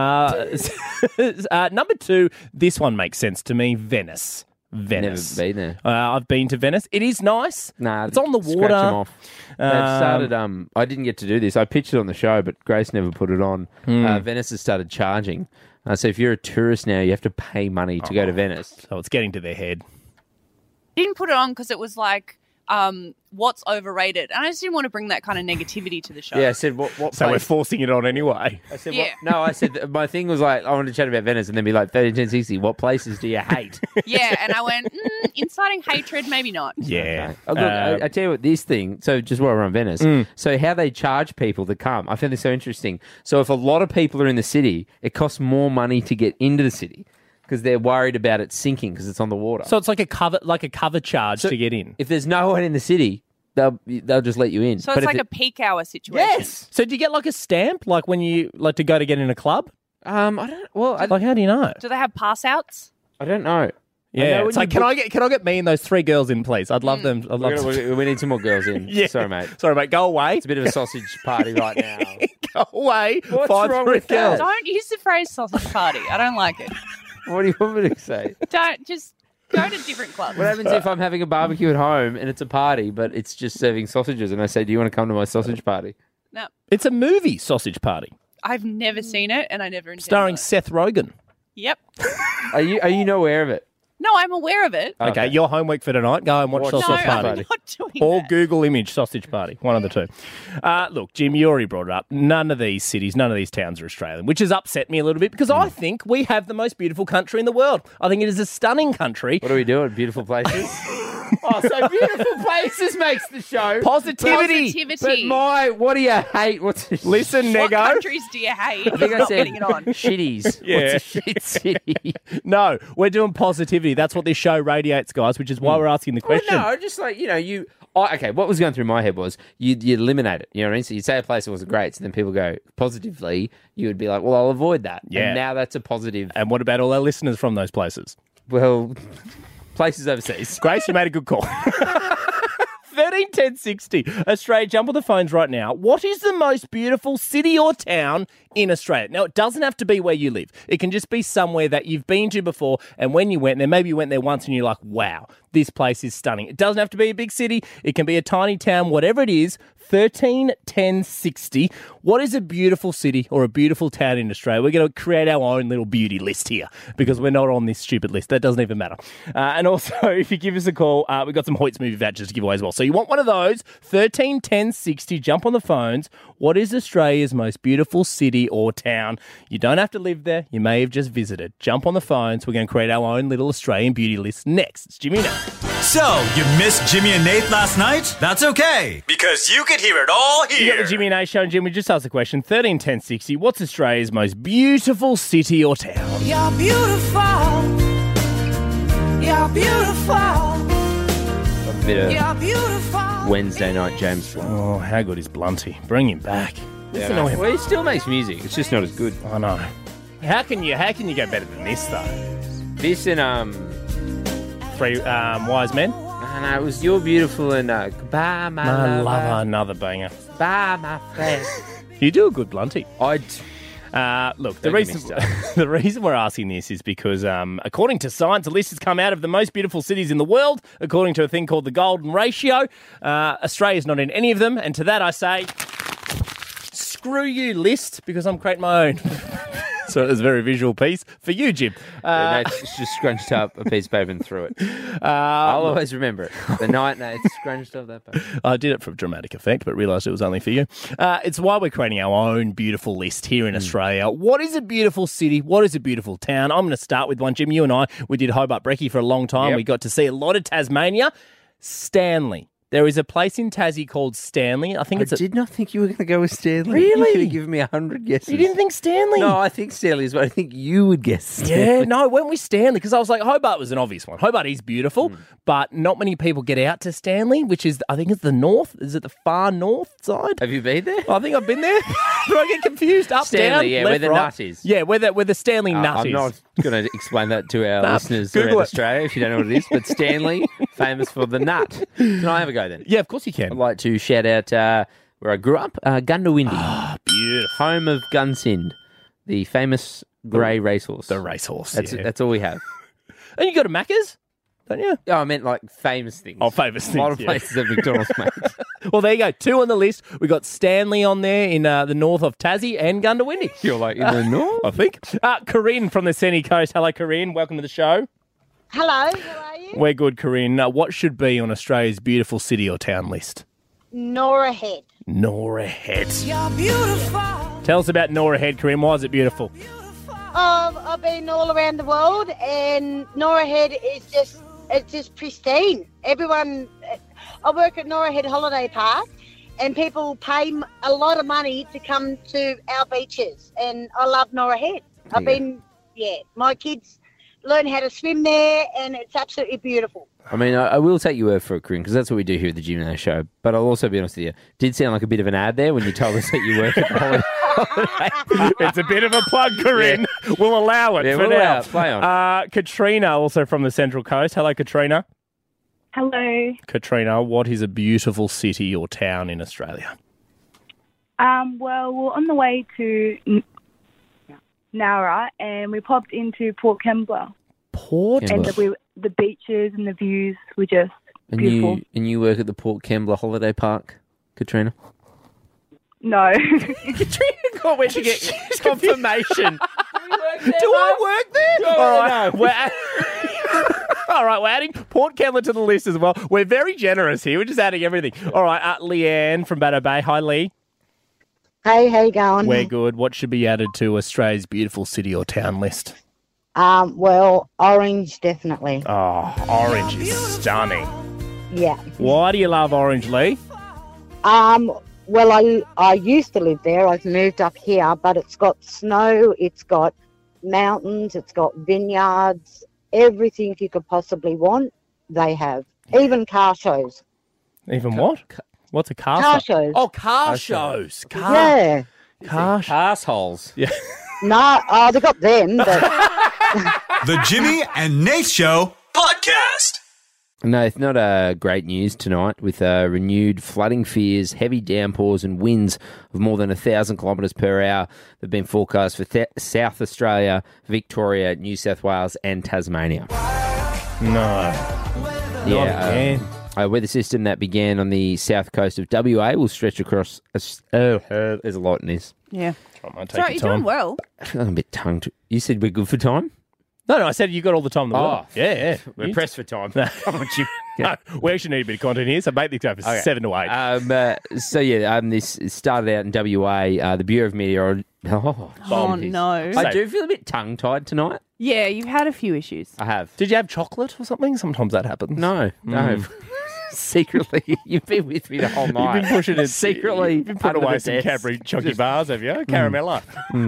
Number two, this one makes sense to me. Venice. Never been there. I've been to Venice. It is nice. Nah, it's on the water. Scratch them off. They've started. I didn't get to do this. I pitched it on the show, but Grace never put it on. Venice has started charging. So if you're a tourist now, you have to pay money to go to Venice. So it's getting to their head. Didn't put it on because it was like, what's overrated? And I just didn't want to bring that kind of negativity to the show. Yeah, I said, what So we're place? forcing it on anyway. I said, Yeah. I said, my thing was like, I wanted to chat about Venice and then be like, 30, 10, 60, what places do you hate? Yeah, and I went, inciting hatred, maybe not. Yeah. Oh, look, I tell you what, this thing, so just while we're on Venice, so how they charge people to come, I found this so interesting. So if a lot of people are in the city, it costs more money to get into the city because they're worried about it sinking because it's on the water. So it's like a cover charge to get in. If there's no one in the city, they'll just let you in. So it's like a peak hour situation. Yes. So do you get like a stamp, like when you like to go to get in a club? I don't. Well, like how do you know? Do they have pass outs? I don't know. Yeah, it's like, can I get me and those three girls in, please? I'd love them. I'd love we need some more girls in. Yeah. Sorry, mate. Go away. It's a bit of a sausage party right now. Go away. What's Find wrong three with that? girls. Don't use the phrase sausage party. I don't like it. What do you want me to say? Don't just go to different clubs. What happens if I'm having a barbecue at home and it's a party, but it's just serving sausages, and I say, "Do you want to come to my sausage party?" No, It's a movie sausage party I've never seen it, and I never intended starring it. Seth Rogen. Yep. Are you not aware of it? No, I'm aware of it. Okay, your homework for tonight. Go and watch Sausage No, Party. I'm not doing Or that. Google image Sausage Party. One of the two. Look, Jim, you already brought it up. None of these cities, none of these towns are Australian, which has upset me a little bit because I think we have the most beautiful country in the world. I think it is a stunning country. What are we doing? Beautiful places? So beautiful places makes the show. Positivity. But what do you hate? Listen, What Nego. countries do you hate? I think I Not said getting it on. shitties. Yeah. What's a shit city? No, we're doing positivity. That's what this show radiates, guys, which is why we're asking the question. Well, no, just like, okay, what was going through my head was you'd eliminate it. You know what I mean? So you'd say a place that wasn't great, so then people go positively, you would be like, well, I'll avoid that. Yeah. And now that's a positive. And what about all our listeners from those places? Well, places overseas. Grace, you made a good call. 13 10 60. Australia, jump on the phones right now. What is the most beautiful city or town in Australia. Now, it doesn't have to be where you live. It can just be somewhere that you've been to before, and when you went there, maybe you went there once and you're like, wow, this place is stunning. It doesn't have to be a big city. It can be a tiny town, whatever it is. 13 10 60. What is a beautiful city or a beautiful town in Australia? We're going to create our own little beauty list here because we're not on this stupid list. That doesn't even matter. And also, if you give us a call, we've got some Hoyts movie vouchers to give away as well. So you want one of those, 13 10 60. Jump on the phones. What is Australia's most beautiful city or town? You don't have to live there. You may have just visited. Jump on the phones. We're going to create our own little Australian beauty list next. It's Jimmy and Nate. So, you missed Jimmy and Nate last night? That's okay, because you could hear it all You here. got the Jimmy and Nate show, and Jim, we just asked the question, 13 10 60. What's Australia's most beautiful city or town? You're beautiful. You're beautiful. A bit You're of beautiful. Wednesday night James Blunt. Oh, how good is Blunty? Bring him back. Listen to him. Well, he still makes music. It's just not as good. I know. How can you go better than this, though? This and Three Wise Men? no, it was You're Beautiful and Goodbye, my lover. Another banger. Bye, my friend. You do a good Blunty. Look, the Don't get me the reason we're asking this is because, according to science, a list has come out of the most beautiful cities in the world, according to a thing called the Golden Ratio. Australia's not in any of them, and to that I say, screw you, list, because I'm creating my own. So it was a very visual piece for you, Jim. Nate's just scrunched up a piece of paper and threw it. I'll always remember it. The night Nate scrunched up that paper. I did it for dramatic effect, but realised it was only for you. It's why we're creating our own beautiful list here in Australia. What is a beautiful city? What is a beautiful town? I'm going to start with one, Jim. You and I, we did Hobart Brekkie for a long time. Yep. We got to see a lot of Tasmania. Stanley. There is a place in Tassie called Stanley. I did not think you were going to go with Stanley. Really? You could have given me 100 guesses. You didn't think Stanley? No, I think Stanley is what I think you would guess. Stanley. Yeah, no, went with Stanley because I was like, Hobart was an obvious one. Hobart is beautiful, but not many people get out to Stanley, which is, I think it's the north. Is it the far north side? Have you been there? I think I've been there. But I get confused. Up, Stanley, down, yeah, left, where the right. nut is. Yeah, where the Stanley nut I'm is. not going to explain that to our Nah, listeners Google around it. Australia if you don't know what it is, but Stanley, famous for the nut. Can I have a go then? Yeah, of course you can. I'd like to shout out where I grew up, Gundawindi. Ah, beautiful. Home of Gunsynd, the famous grey racehorse. The racehorse, That's all we have. And you go to Macca's, don't you? Oh, I meant like famous things. Oh, famous things. A lot of yeah. places have McDonald's, mate. Well, there you go. 2 on the list. We got Stanley on there in the north of Tassie and Gundawindi. You're like in the north? I think. Corinne from the Sunny Coast. Hello, Corinne. Welcome to the show. Hello, how are you? We're good, Corinne. What should be on Australia's beautiful city or town list? Nora Head. Nora Head. You're beautiful. Tell us about Nora Head, Corinne. Why is it beautiful? I've been all around the world, and Nora Head is just pristine. Everyone, I work at Nora Head Holiday Park, and people pay a lot of money to come to our beaches, and I love Nora Head. My kids learn how to swim there, and it's absolutely beautiful. I mean, I will take your word for it, Corinne, because that's what we do here at the Jim and Nate Show. But I'll also be honest with you. Did sound like a bit of an ad there when you told us that you work at the holiday. It's a bit of a plug, Corinne. Yeah. We'll allow it for we'll now. allow it. Play on. Katrina, also from the Central Coast. Hello, Katrina. Hello. Katrina, what is a beautiful city or town in Australia? Well, we're on the way to Nowra, and we popped into Port Kembla. Port And the beaches and the views were just beautiful. And you work at the Port Kembla Holiday Park, Katrina? No. Katrina went to get confirmation. Do I work there? All right. All right, we're adding Port Kembla to the list as well. We're very generous here. We're just adding everything. All right, Leanne from Bateau Bay. Hi, Lee. Hey, how you going? We're good. What should be added to Australia's beautiful city or town list? Well, Orange, definitely. Oh, Orange is stunning. Yeah. Why do you love Orange, Lee? Well, I used to live there. I've moved up here, but it's got snow, it's got mountains, it's got vineyards, everything you could possibly want, they have. Even car shows. Even what? What's a car show? shows. Oh, car shows. Yeah. Car assholes. Yeah. No, they got them, but... The Jimmy and Nate Show podcast. No, it's not great news tonight with renewed flooding fears, heavy downpours and winds of more than 1,000 kilometres per hour that have been forecast for South Australia, Victoria, New South Wales and Tasmania. No. Yeah. A weather system that began on the south coast of WA will stretch across... there's a lot in this. Yeah. Take Sorry, you're doing well. I'm a bit tongue. You said we're good for time? No, I said you got all the time in the world. Yeah. We're pressed for time. Come on, Jim. No, we actually need a bit of content here, so make this go for 7 to 8. This started out in WA. The Bureau of Meteorology... Oh, no. I do feel a bit tongue-tied tonight. Yeah, you've had a few issues. I have. Did you have chocolate or something? Sometimes that happens. No. Secretly, you've been with me the whole night. You've been pushing it. Secretly, You've been putting away some Cadbury Chocky bars, have you? Caramella.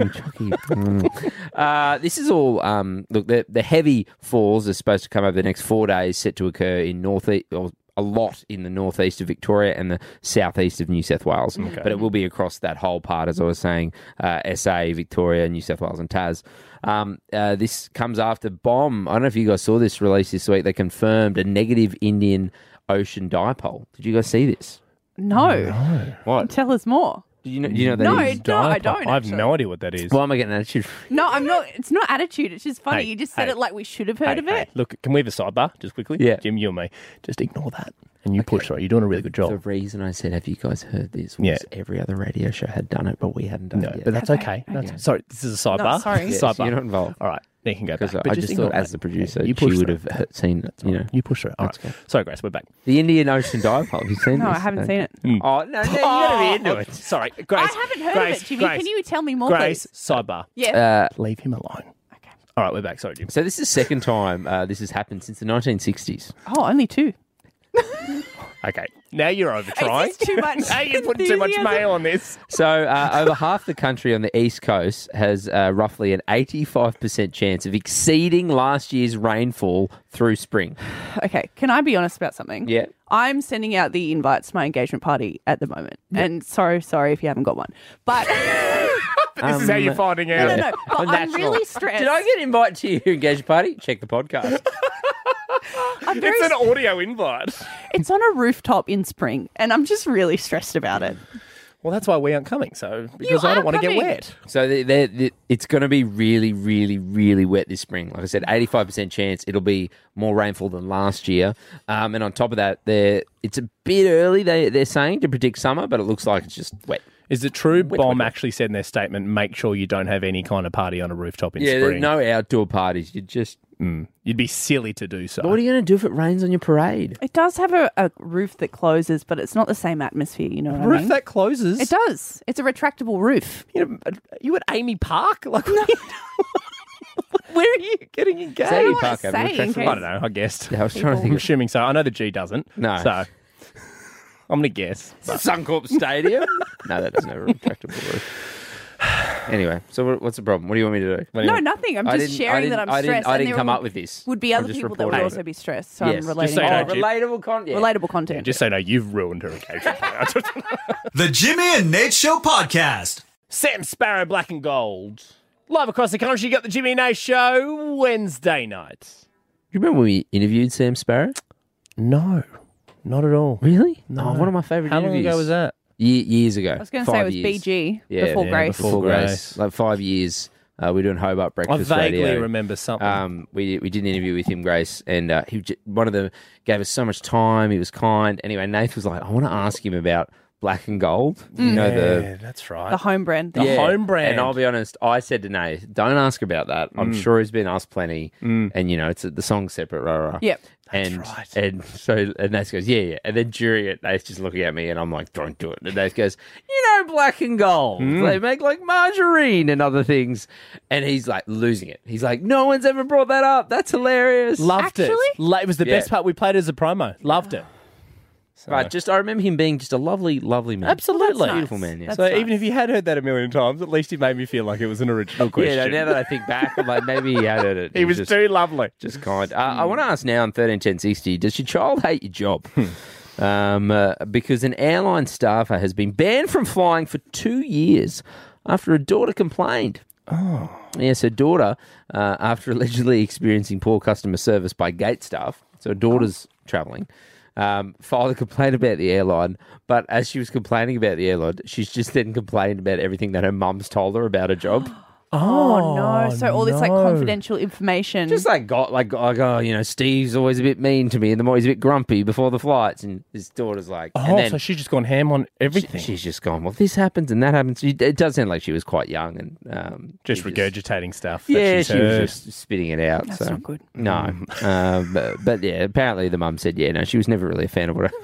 This is all, look, the heavy falls are supposed to come over the next 4 days, set to occur in northeast, or a lot in the northeast of Victoria and the southeast of New South Wales. Okay. But it will be across that whole part, as I was saying, SA, Victoria, New South Wales and Tas. This comes after BOM. I don't know if you guys saw this release this week. They confirmed a negative Indian Ocean dipole. Did you guys see this? No. What? Tell us more. Do you know that No, is? no, I don't. I have no idea what that is. Why am I getting an attitude? No, I'm not. It's not attitude. It's just funny. Hey, You just said hey. it like we should have heard of it. Look, can we have a sidebar just quickly? Yeah. Jim, you and me. Just ignore that. And you push through. You're doing a really good job. The reason I said, have you guys heard this? Was every other radio show had done it, but we hadn't done it yet. But that's okay. Sorry, this is a sidebar. No, sorry. Yes, Sidebar. you're not involved. All right. Now you can go back. Because But I just ignore thought, as that. the producer, Yeah, you she push would through. have seen it. You know, You push through. All right. That's Sorry, Grace, we're back. the Indian Ocean dipole. Have you seen No, this? I haven't seen it. Oh no, you got to be into it. Sorry, Grace. I haven't heard Grace, of it, Jimmy. Grace, Can you tell me more, Grace, please? sidebar. Yeah. Leave him alone. Okay. All right, we're back. Sorry, Jim. So this is the second time this has happened since the 1960s. Oh, only two. Okay. Now you're over trying. Is this too much Now you're putting too much enthusiasm? mail on this. So over half the country on the East Coast has roughly an 85% chance of exceeding last year's rainfall through spring. Okay, can I be honest about something? Yeah. I'm sending out the invites to my engagement party at the moment. And sorry if you haven't got one. But This is how you're finding out. no. But I'm really stressed. Did I get invited to your engagement party? Check the podcast. I'm very It's an audio invite. It's on a rooftop in spring, and I'm just really stressed about it. Well, that's why we aren't coming. So because I don't want to get coming. wet. So it's going to be really, really, really wet this spring. Like I said, 85% chance it'll be more rainfall than last year. And on top of that, it's a bit early, they're saying, to predict summer, but it looks like it's just wet. Is it true? Wet, BOM wet. actually said in their statement, make sure you don't have any kind of party on a rooftop in Yeah, there's spring. no outdoor parties. You just... You'd be silly to do so. But what are you going to do if it rains on your parade? It does have a roof that closes, but it's not the same atmosphere, you know what I Roof mean? that closes? It does. It's a retractable roof. You at Amy Park? Like, where are you getting engaged? Amy what Park it's having a saying, preference? I don't know, I guessed. Yeah, I was trying to think I'm of assuming so. I know the G doesn't. No. So I'm going to guess. Suncorp Stadium? No, that doesn't have a retractable roof. Anyway, so what's the problem? What do you want me to do? No, nothing. I'm just sharing that I'm stressed. I and didn't there come up with this. Would be I'm other just people that would reporting also it. be stressed. So Yes. I'm relating. Just so you know, it. Jim. Relatable content. Relatable content. Just so you know, you've ruined her engagement. The Jimmy and Nate Show podcast. Sam Sparrow, Black and Gold. Live across the country, you got the Jimmy and Nate Show Wednesday night. Do you remember when we interviewed Sam Sparrow? No, not at all. Really? No. Oh, one of my favourite How long interviews. ago was that? Years ago. I was going to say it was BG before Grace. Before Grace. Like 5 years. We were doing Hobart I Breakfast vaguely Radio. remember something. We did an interview with him, Grace, and he gave us so much time. He was kind. Anyway, Nath was like, I want to ask him about Black and Gold. You know, yeah, that's right. The home brand. The home brand. And I'll be honest, I said to Nath, don't ask about that. I'm sure he's been asked plenty. And, you know, the song's separate, rah. Yep. That's right. And Nath goes, yeah. And then during it, Nath's just looking at me and I'm like, don't do it. And Nath goes, you know, Black and Gold. They make like margarine and other things. And he's like losing it. He's like, no one's ever brought that up. That's hilarious. Loved it. Actually? It was the best part. We played it as a promo. Loved it. So. Right, I remember him being just a lovely, lovely man. Absolutely. Beautiful man, yeah. So even if you had heard that a million times, at least he made me feel like it was an original question. Yeah, now that I think back, I'm like, maybe he had heard it. He was just, too lovely. just kind. I want to ask now on 131060, does your child hate your job? Because an airline staffer has been banned from flying for 2 years after a daughter complained. Oh. Yes, her daughter, after allegedly experiencing poor customer service by gate staff. So her daughter's travelling. Filed a complaint about the airline, but as she was complaining about the airline, she's just then complained about everything that her mum's told her about her job. Oh, no. So all this like confidential information. Just Steve's always a bit mean to me, and he's a bit grumpy before the flights, and his daughter's like, and then so she's just gone ham on everything. She's just gone, well, this happens and that happens. It does sound like she was quite young and just regurgitating stuff. Yeah, that she was just spitting it out. That's not good. No, but yeah, apparently the mum said, she was never really a fan of what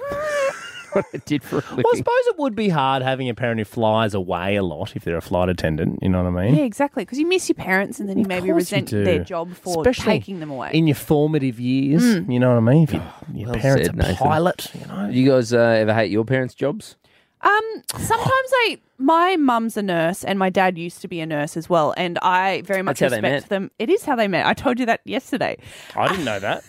I did for a living. Well, I suppose it would be hard having a parent who flies away a lot if they're a flight attendant. You know what I mean? Yeah, exactly. Because you miss your parents and then you maybe resent their job for Especially taking them away. in your formative years. You know what I mean? If your parents said, are Nathan. pilot, you know. You guys ever hate your parents' jobs? Sometimes my mum's a nurse and my dad used to be a nurse as well, and I very much That's how they respect met. them. It is how they met. I told you that yesterday. I didn't know that.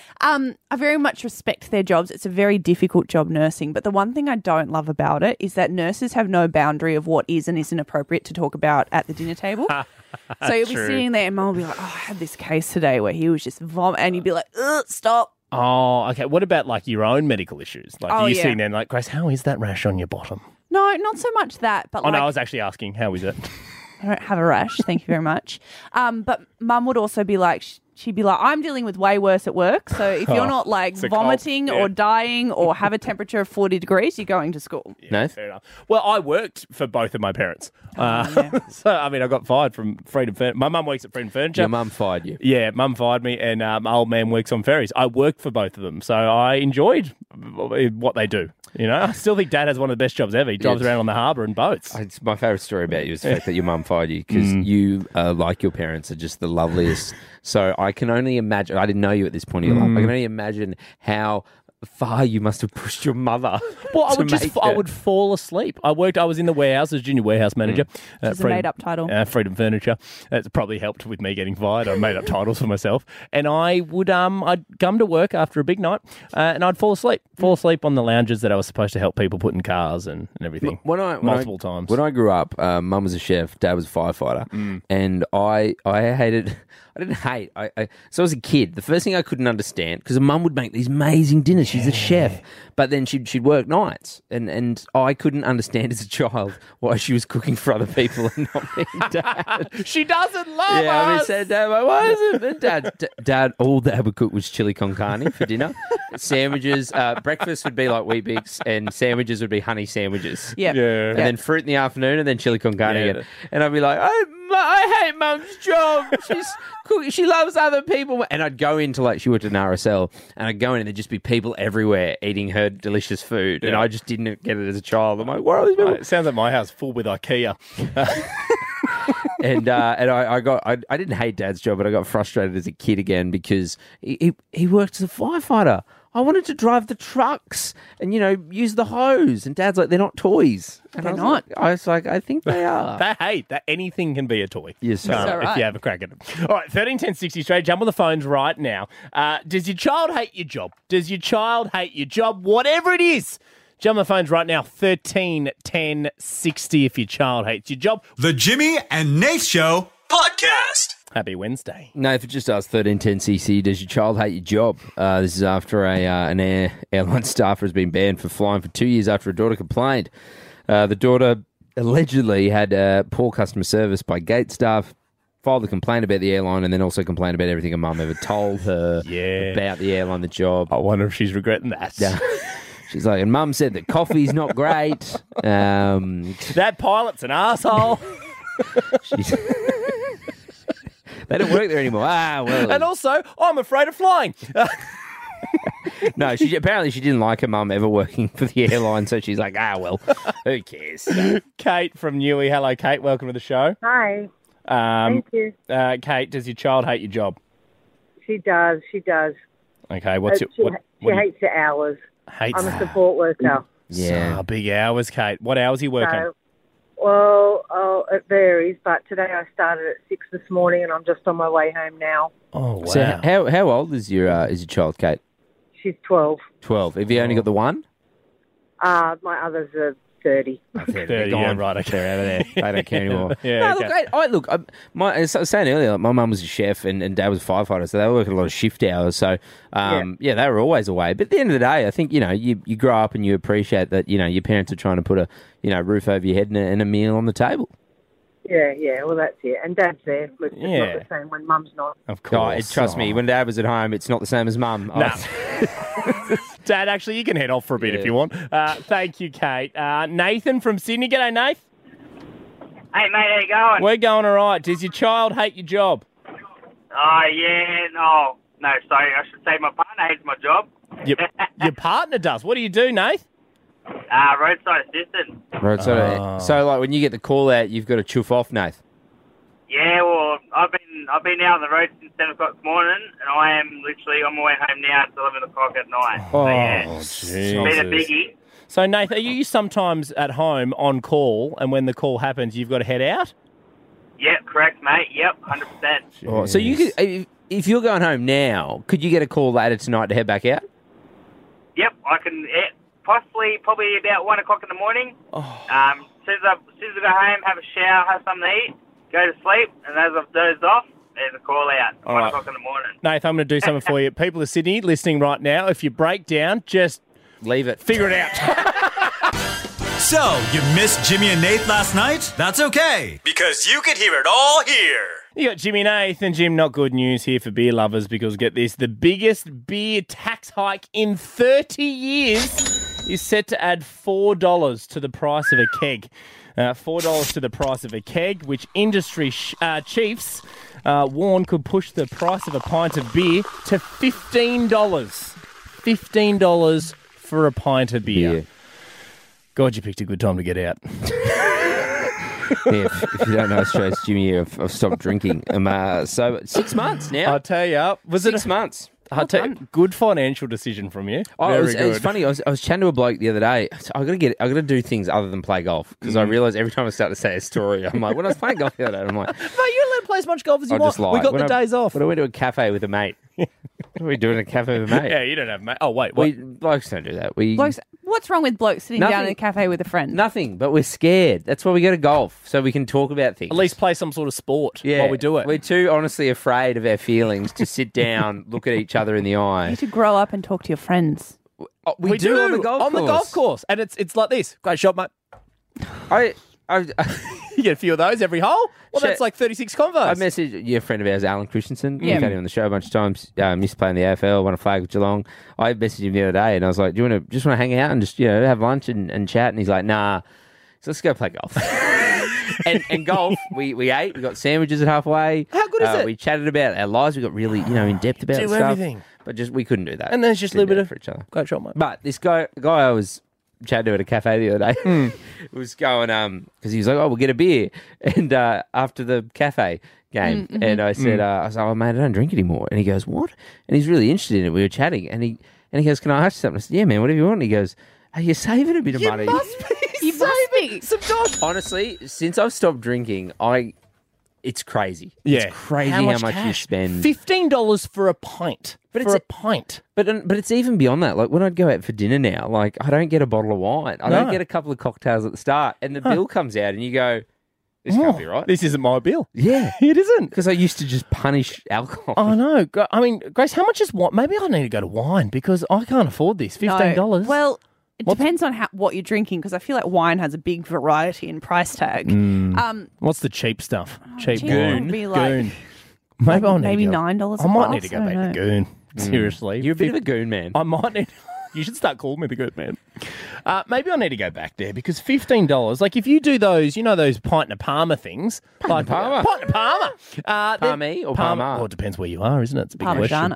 I very much respect their jobs. It's a very difficult job, nursing. But the one thing I don't love about it is that nurses have no boundary of what is and isn't appropriate to talk about at the dinner table. So you'll be True. sitting there and mum will be like, I had this case today where he was just vomiting, and you'd be like, stop. Oh, okay. What about like your own medical issues? Like Oh, you yeah. sitting there and like, Grace, how is that rash on your bottom? No, not so much that, but Oh, like, no, I was actually asking, how is it? I don't have a rash. Thank you very much. But mum would also be like, she'd be like, I'm dealing with way worse at work. So if you're not like it's a cult, vomiting yeah. or dying or have a temperature of 40 degrees, you're going to school. No? Fair enough. Well, I worked for both of my parents. So, I mean, I got fired from Freedom Furniture. My mum works at Freedom Furniture. Your mum fired you. Yeah, mum fired me, and my old man works on ferries. I worked for both of them, so I enjoyed what they do. You know, I still think Dad has one of the best jobs ever. He drives around on the harbour in boats. It's my favourite story about you is the fact that your mum fired you because you, like your parents, are just the loveliest. So I can only imagine, I didn't know you at this point in your life, I can only imagine how far you must have pushed your mother. Well, I to would make I it. would fall asleep. I was in the warehouse as junior warehouse manager. Which is a made-up title. Freedom Furniture. That's probably helped with me getting fired. I made up titles for myself. And I would, I'd come to work after a big night and I'd fall asleep on the lounges that I was supposed to help people put in cars and everything. Multiple times. When I grew up, mum was a chef, dad was a firefighter, and I hated. I didn't hate. So as a kid, the first thing I couldn't understand because mum would make these amazing dinners. She's a chef, but then she'd work nights, and I couldn't understand as a child why she was cooking for other people and not me and Dad. She doesn't love Yeah, I mean, us. said, Dad, why is it? Dad, all Dad would cook was chili con carne for dinner. Sandwiches, breakfast would be like Weet Bix, and sandwiches would be honey sandwiches. Yep. Yeah. And then fruit in the afternoon, and then chili con carne Yeah. again. And I'd be like, I hate Mum's job. She's cooking. She loves other people. And I'd go into she worked at an RSL, and I'd go in and there'd just be people everywhere eating her delicious food. And I just didn't get it as a child. I'm like, what are these people? It sounds like my house full with IKEA. And I didn't hate Dad's job, but I got frustrated as a kid again because he worked as a firefighter. I wanted to drive the trucks and, use the hose. And Dad's like, they're not toys. And They're not. I was like, I think they are. that anything can be a toy. Yes, sir. So right. If you have a crack at it. All right, 13 10 60 straight. Jump on the phones right now. Does your child hate your job? Does your child hate your job? Whatever it is. Jump on the phones right now. 13 10 60 if your child hates your job. The Jimmy and Nate Show podcast. Happy Wednesday. No, if it just asked 1310cc, does your child hate your job? This is after an airline staffer has been banned for flying for 2 years after a daughter complained. The daughter allegedly had poor customer service by gate staff, filed a complaint about the airline, and then also complained about everything her mum ever told her about the airline, the job. I wonder if she's regretting that. She's like, and Mum said the coffee's not great. That pilot's an asshole. They don't work there anymore. Well. And also, I'm afraid of flying. No, apparently she didn't like her mum ever working for the airline, so she's like, well, who cares? Kate from Newey. Hello, Kate. Welcome to the show. Hi. Thank you. Kate, does your child hate your job? She does. She does. Okay, what's She hates the hours. Hates I'm a support worker. Yeah. Big hours, Kate. What hours are you working? It varies, but today I started at 6 this morning and I'm just on my way home now. Oh, wow. So how old is your child, Kate? She's 12. 12. Have you only got the one? My others are 30. 30, They're gone. yeah, right, okay. They're out of there. They don't care anymore. Yeah, no, okay. as I was saying earlier, my mum was a chef and Dad was a firefighter, so they were working a lot of shift hours. So, they were always away. But at the end of the day, I think, you grow up and you appreciate that, your parents are trying to put a, roof over your head and a meal on the table. Yeah, well, that's it. And Dad's there, but it's Yeah. not the same when Mum's not. Of course. Trust me, when Dad was at home, it's not the same as Mum. No. Dad, actually, you can head off for a bit if you want. Thank you, Kate. Nathan from Sydney. G'day, Nath. Hey, mate, how you going? We're going all right. Does your child hate your job? Yeah, no, sorry, I should say my partner hates my job. Your partner does. What do you do, Nath? Roadside assistant. So, like, when you get the call out, you've got to chuff off, Nath. Yeah, well, I've been out on the road since 7 o'clock this morning, and I am literally on my way home now at 11 o'clock at night. Jesus. Been a biggie. So, Nath, are you sometimes at home on call, and when the call happens, you've got to head out? Yep, correct, mate. Yep, 100%. Oh, so you could, if you're going home now, could you get a call later tonight to head back out? Yep, I can. Possibly, probably about 1 o'clock in the morning. As soon as I go home, have a shower, have something to eat, go to sleep, and as I've dozed off, there's a call out. All 1 right. o'clock in the morning. Nath, I'm going to do something for you. People of Sydney listening right now, if you break down, just leave it. Figure it out. So, you missed Jimmy and Nate last night? That's okay, because you could hear it all here. You got Jimmy Nath and Jim. Not good news here for beer lovers because get this, the biggest beer tax hike in 30 years is set to add $4 to the price of a keg. $4 to the price of a keg, which industry chiefs warn could push the price of a pint of beer to $15. $15 for a pint of beer. God, you picked a good time to get out. If you don't know Australia's Jimmy, I've stopped drinking. So 6 months now. I'll tell you, was it 6 months? I'll tell you, good financial decision from you. It was funny. I was chatting to a bloke the other day. I got to do things other than play golf because I realise every time I start to say a story, I'm like, when I was playing golf the other day, I'm like, mate, you're allowed to play as much golf as you I want. just lie. We got the days off. But I went to a cafe with a mate. What are we doing at a cafe with a mate? Yeah, you don't have mate. Oh wait, what? Blokes don't do that. What's wrong with blokes sitting down Nothing. in a cafe with a friend? Nothing, but we're scared. That's why we go to golf, so we can talk about things. At least play some sort of sport while we do it. We're too honestly afraid of our feelings to sit down, look at each other in the You eye. need to grow up and talk to your friends. We do on the golf course, and it's like this. Great shot, mate. You get a few of those every hole. Well, that's like 36 convos. I messaged your friend of ours, Alan Christensen. Yeah. We've had him on the show a bunch of times. Used to play in the AFL, won a flag with Geelong. I messaged him the other day, and I was like, "Do you want to hang out and just have lunch and chat?" And he's like, "Nah, so let's go play golf." and golf, we ate. We got sandwiches at halfway. How good is it? We chatted about our lives. We got really in depth about Do stuff. everything. But we couldn't do that. And there's just a little bit of for each other. Great shot, mate. But this guy I was chatting to at a cafe the other day was going because he was like, "Oh, we'll get a beer," and after the cafe game, and I said, "I was like, oh mate, I don't drink anymore." And he goes, "What?" And he's really interested in it. We were chatting, and he goes, "Can I ask you something?" I said, "Yeah, man, whatever you want." And he goes, "Are you saving a bit of money?" You must be. Some dosh. Honestly, since I've stopped drinking, it's crazy. Yeah. It's crazy how much you spend. $15 for a pint. But for a pint. But it's even beyond that. Like when I'd go out for dinner now, like I don't get a bottle of wine. I don't get a couple of cocktails at the start, and the bill comes out, and you go, "This can't be right. This isn't my bill." Yeah, it isn't. Because I used to just punish alcohol. I know. I mean, Grace, how much is wine? Maybe I need to go to wine because I can't afford this. $15. No. Well, it depends on what you're drinking because I feel like wine has a big variety in price tag. What's the cheap stuff? Cheap cheap Goon. would be like- Goon. Maybe I'll need maybe to go. $9 a I might glass, need to go I back don't to know. Goon. Seriously. You're a bit of a goon man. I might need. You should start calling me the Goon Man. Maybe I need to go back there because $15. Like if you do those, those pint and a Palmer things. Pint and Palmer? Pint and Palmer. Palmy or Palmer? Well, it depends where you are, isn't it? It's a big Parmigiana.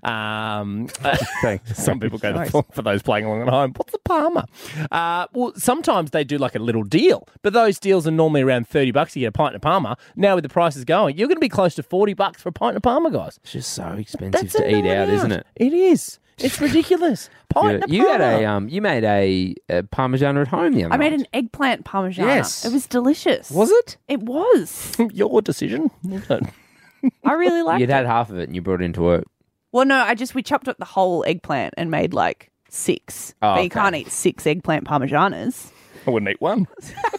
question. Some people go for those playing along at home. What's the Palmer? Well, sometimes they do like a little deal, but those deals are normally around $30. You get a pint and a Palmer. Now with the prices going, you're going to be close to $40 for a pint and a Palmer, guys. It's just so expensive to eat out, isn't it? It is. It's ridiculous. Pint and a You had Palmer. you made a Parmigiana at home the other I made night. an eggplant parmesan. Yes. It was delicious. Was it? It was. Your decision. wasn't it? I really liked You'd it. had half of it and you brought it into work. Well, no, we chopped up the whole eggplant and made like 6. Oh, but you okay. can't eat 6 eggplant parmesanas. I wouldn't eat one.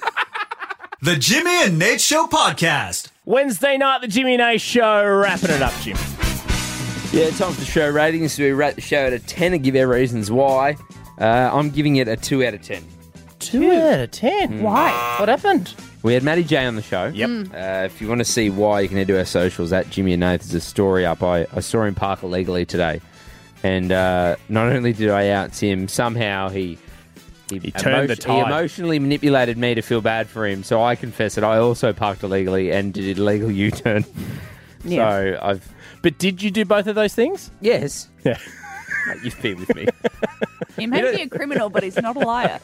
The Jimmy and Nate Show podcast. Wednesday night, the Jimmy and Nate Show. Wrapping it up, Jim. Yeah, time for the show ratings. We rate the show at a 10 and give our reasons why. I'm giving it a 2 out of 10. 2 out of 10? Why? What happened? We had Matty J on the show. Yep. If you want to see why, you can head to our socials at Jimmy and Nath. There's a story up. I saw him park illegally today. And not only did I out-see him, somehow he turned the tide. He emotionally manipulated me to feel bad for him. So I confess that I also parked illegally and did a illegal U-turn. Yeah. But did you do both of those things? Yes. Yeah. Mate, you fear with me. He may be a criminal, but he's not a liar.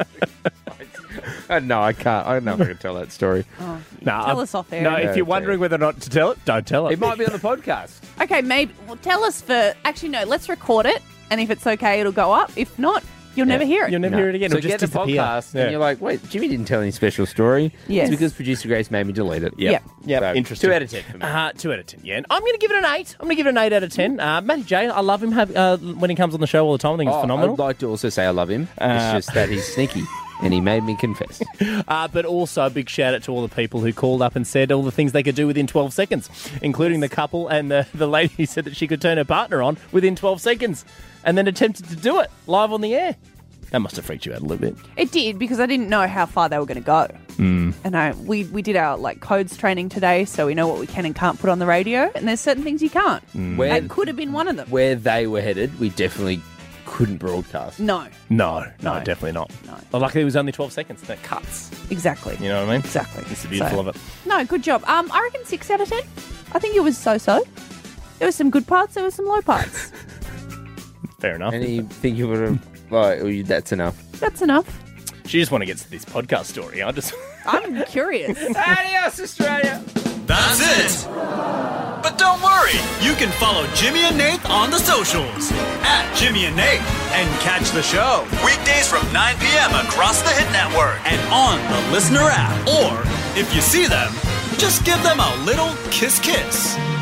No, I can't. I don't know if I can tell that story. Oh, No, tell us off air. No, if you're wondering whether or not to tell it, don't tell it. It might be on the podcast. Okay, maybe. Well, tell us for. Actually, no. Let's record it, and if it's okay, it'll go up. If not, you'll never hear it. You'll never hear it again. So It'll get the just disappear. podcast, Yeah. and you're like, wait, Jimmy didn't tell any special story. Yes. It's because producer Grace made me delete it. Yep. So, Interesting. 2 out of 10 for me. 2 out of 10, yeah. And I'm going to give it an 8. I'm going to give it an 8 out of 10. Matty J, I love him when he comes on the show all the time. I think it's phenomenal. I'd like to also say I love him. It's just that he's sneaky, and he made me confess. But also a big shout out to all the people who called up and said all the things they could do within 12 seconds, including the couple and the lady who said that she could turn her partner on within 12 seconds and then attempted to do it live on the air. That must have freaked you out a little bit. It did, because I didn't know how far they were going to go. And we did our codes training today, so we know what we can and can't put on the radio, and there's certain things you can't. That could have been one of them. Where they were headed, we definitely couldn't broadcast. No. No, definitely not. No. Well, luckily it was only 12 seconds. That cuts. Exactly. You know what I mean? Exactly. It's the beautiful of it. No, good job. I reckon 6 out of 10. I think it was so-so. There were some good parts, there were some low parts. Fair enough. And you think you would have... that's enough. That's enough. She just want to get to this podcast story. I'm curious. Adios, Australia. That's it. But don't worry, you can follow Jimmy and Nate on the socials at Jimmy and Nate and catch the show weekdays from 9 p.m. across the Hit Network and on the Listener app. Or if you see them, just give them a little kiss.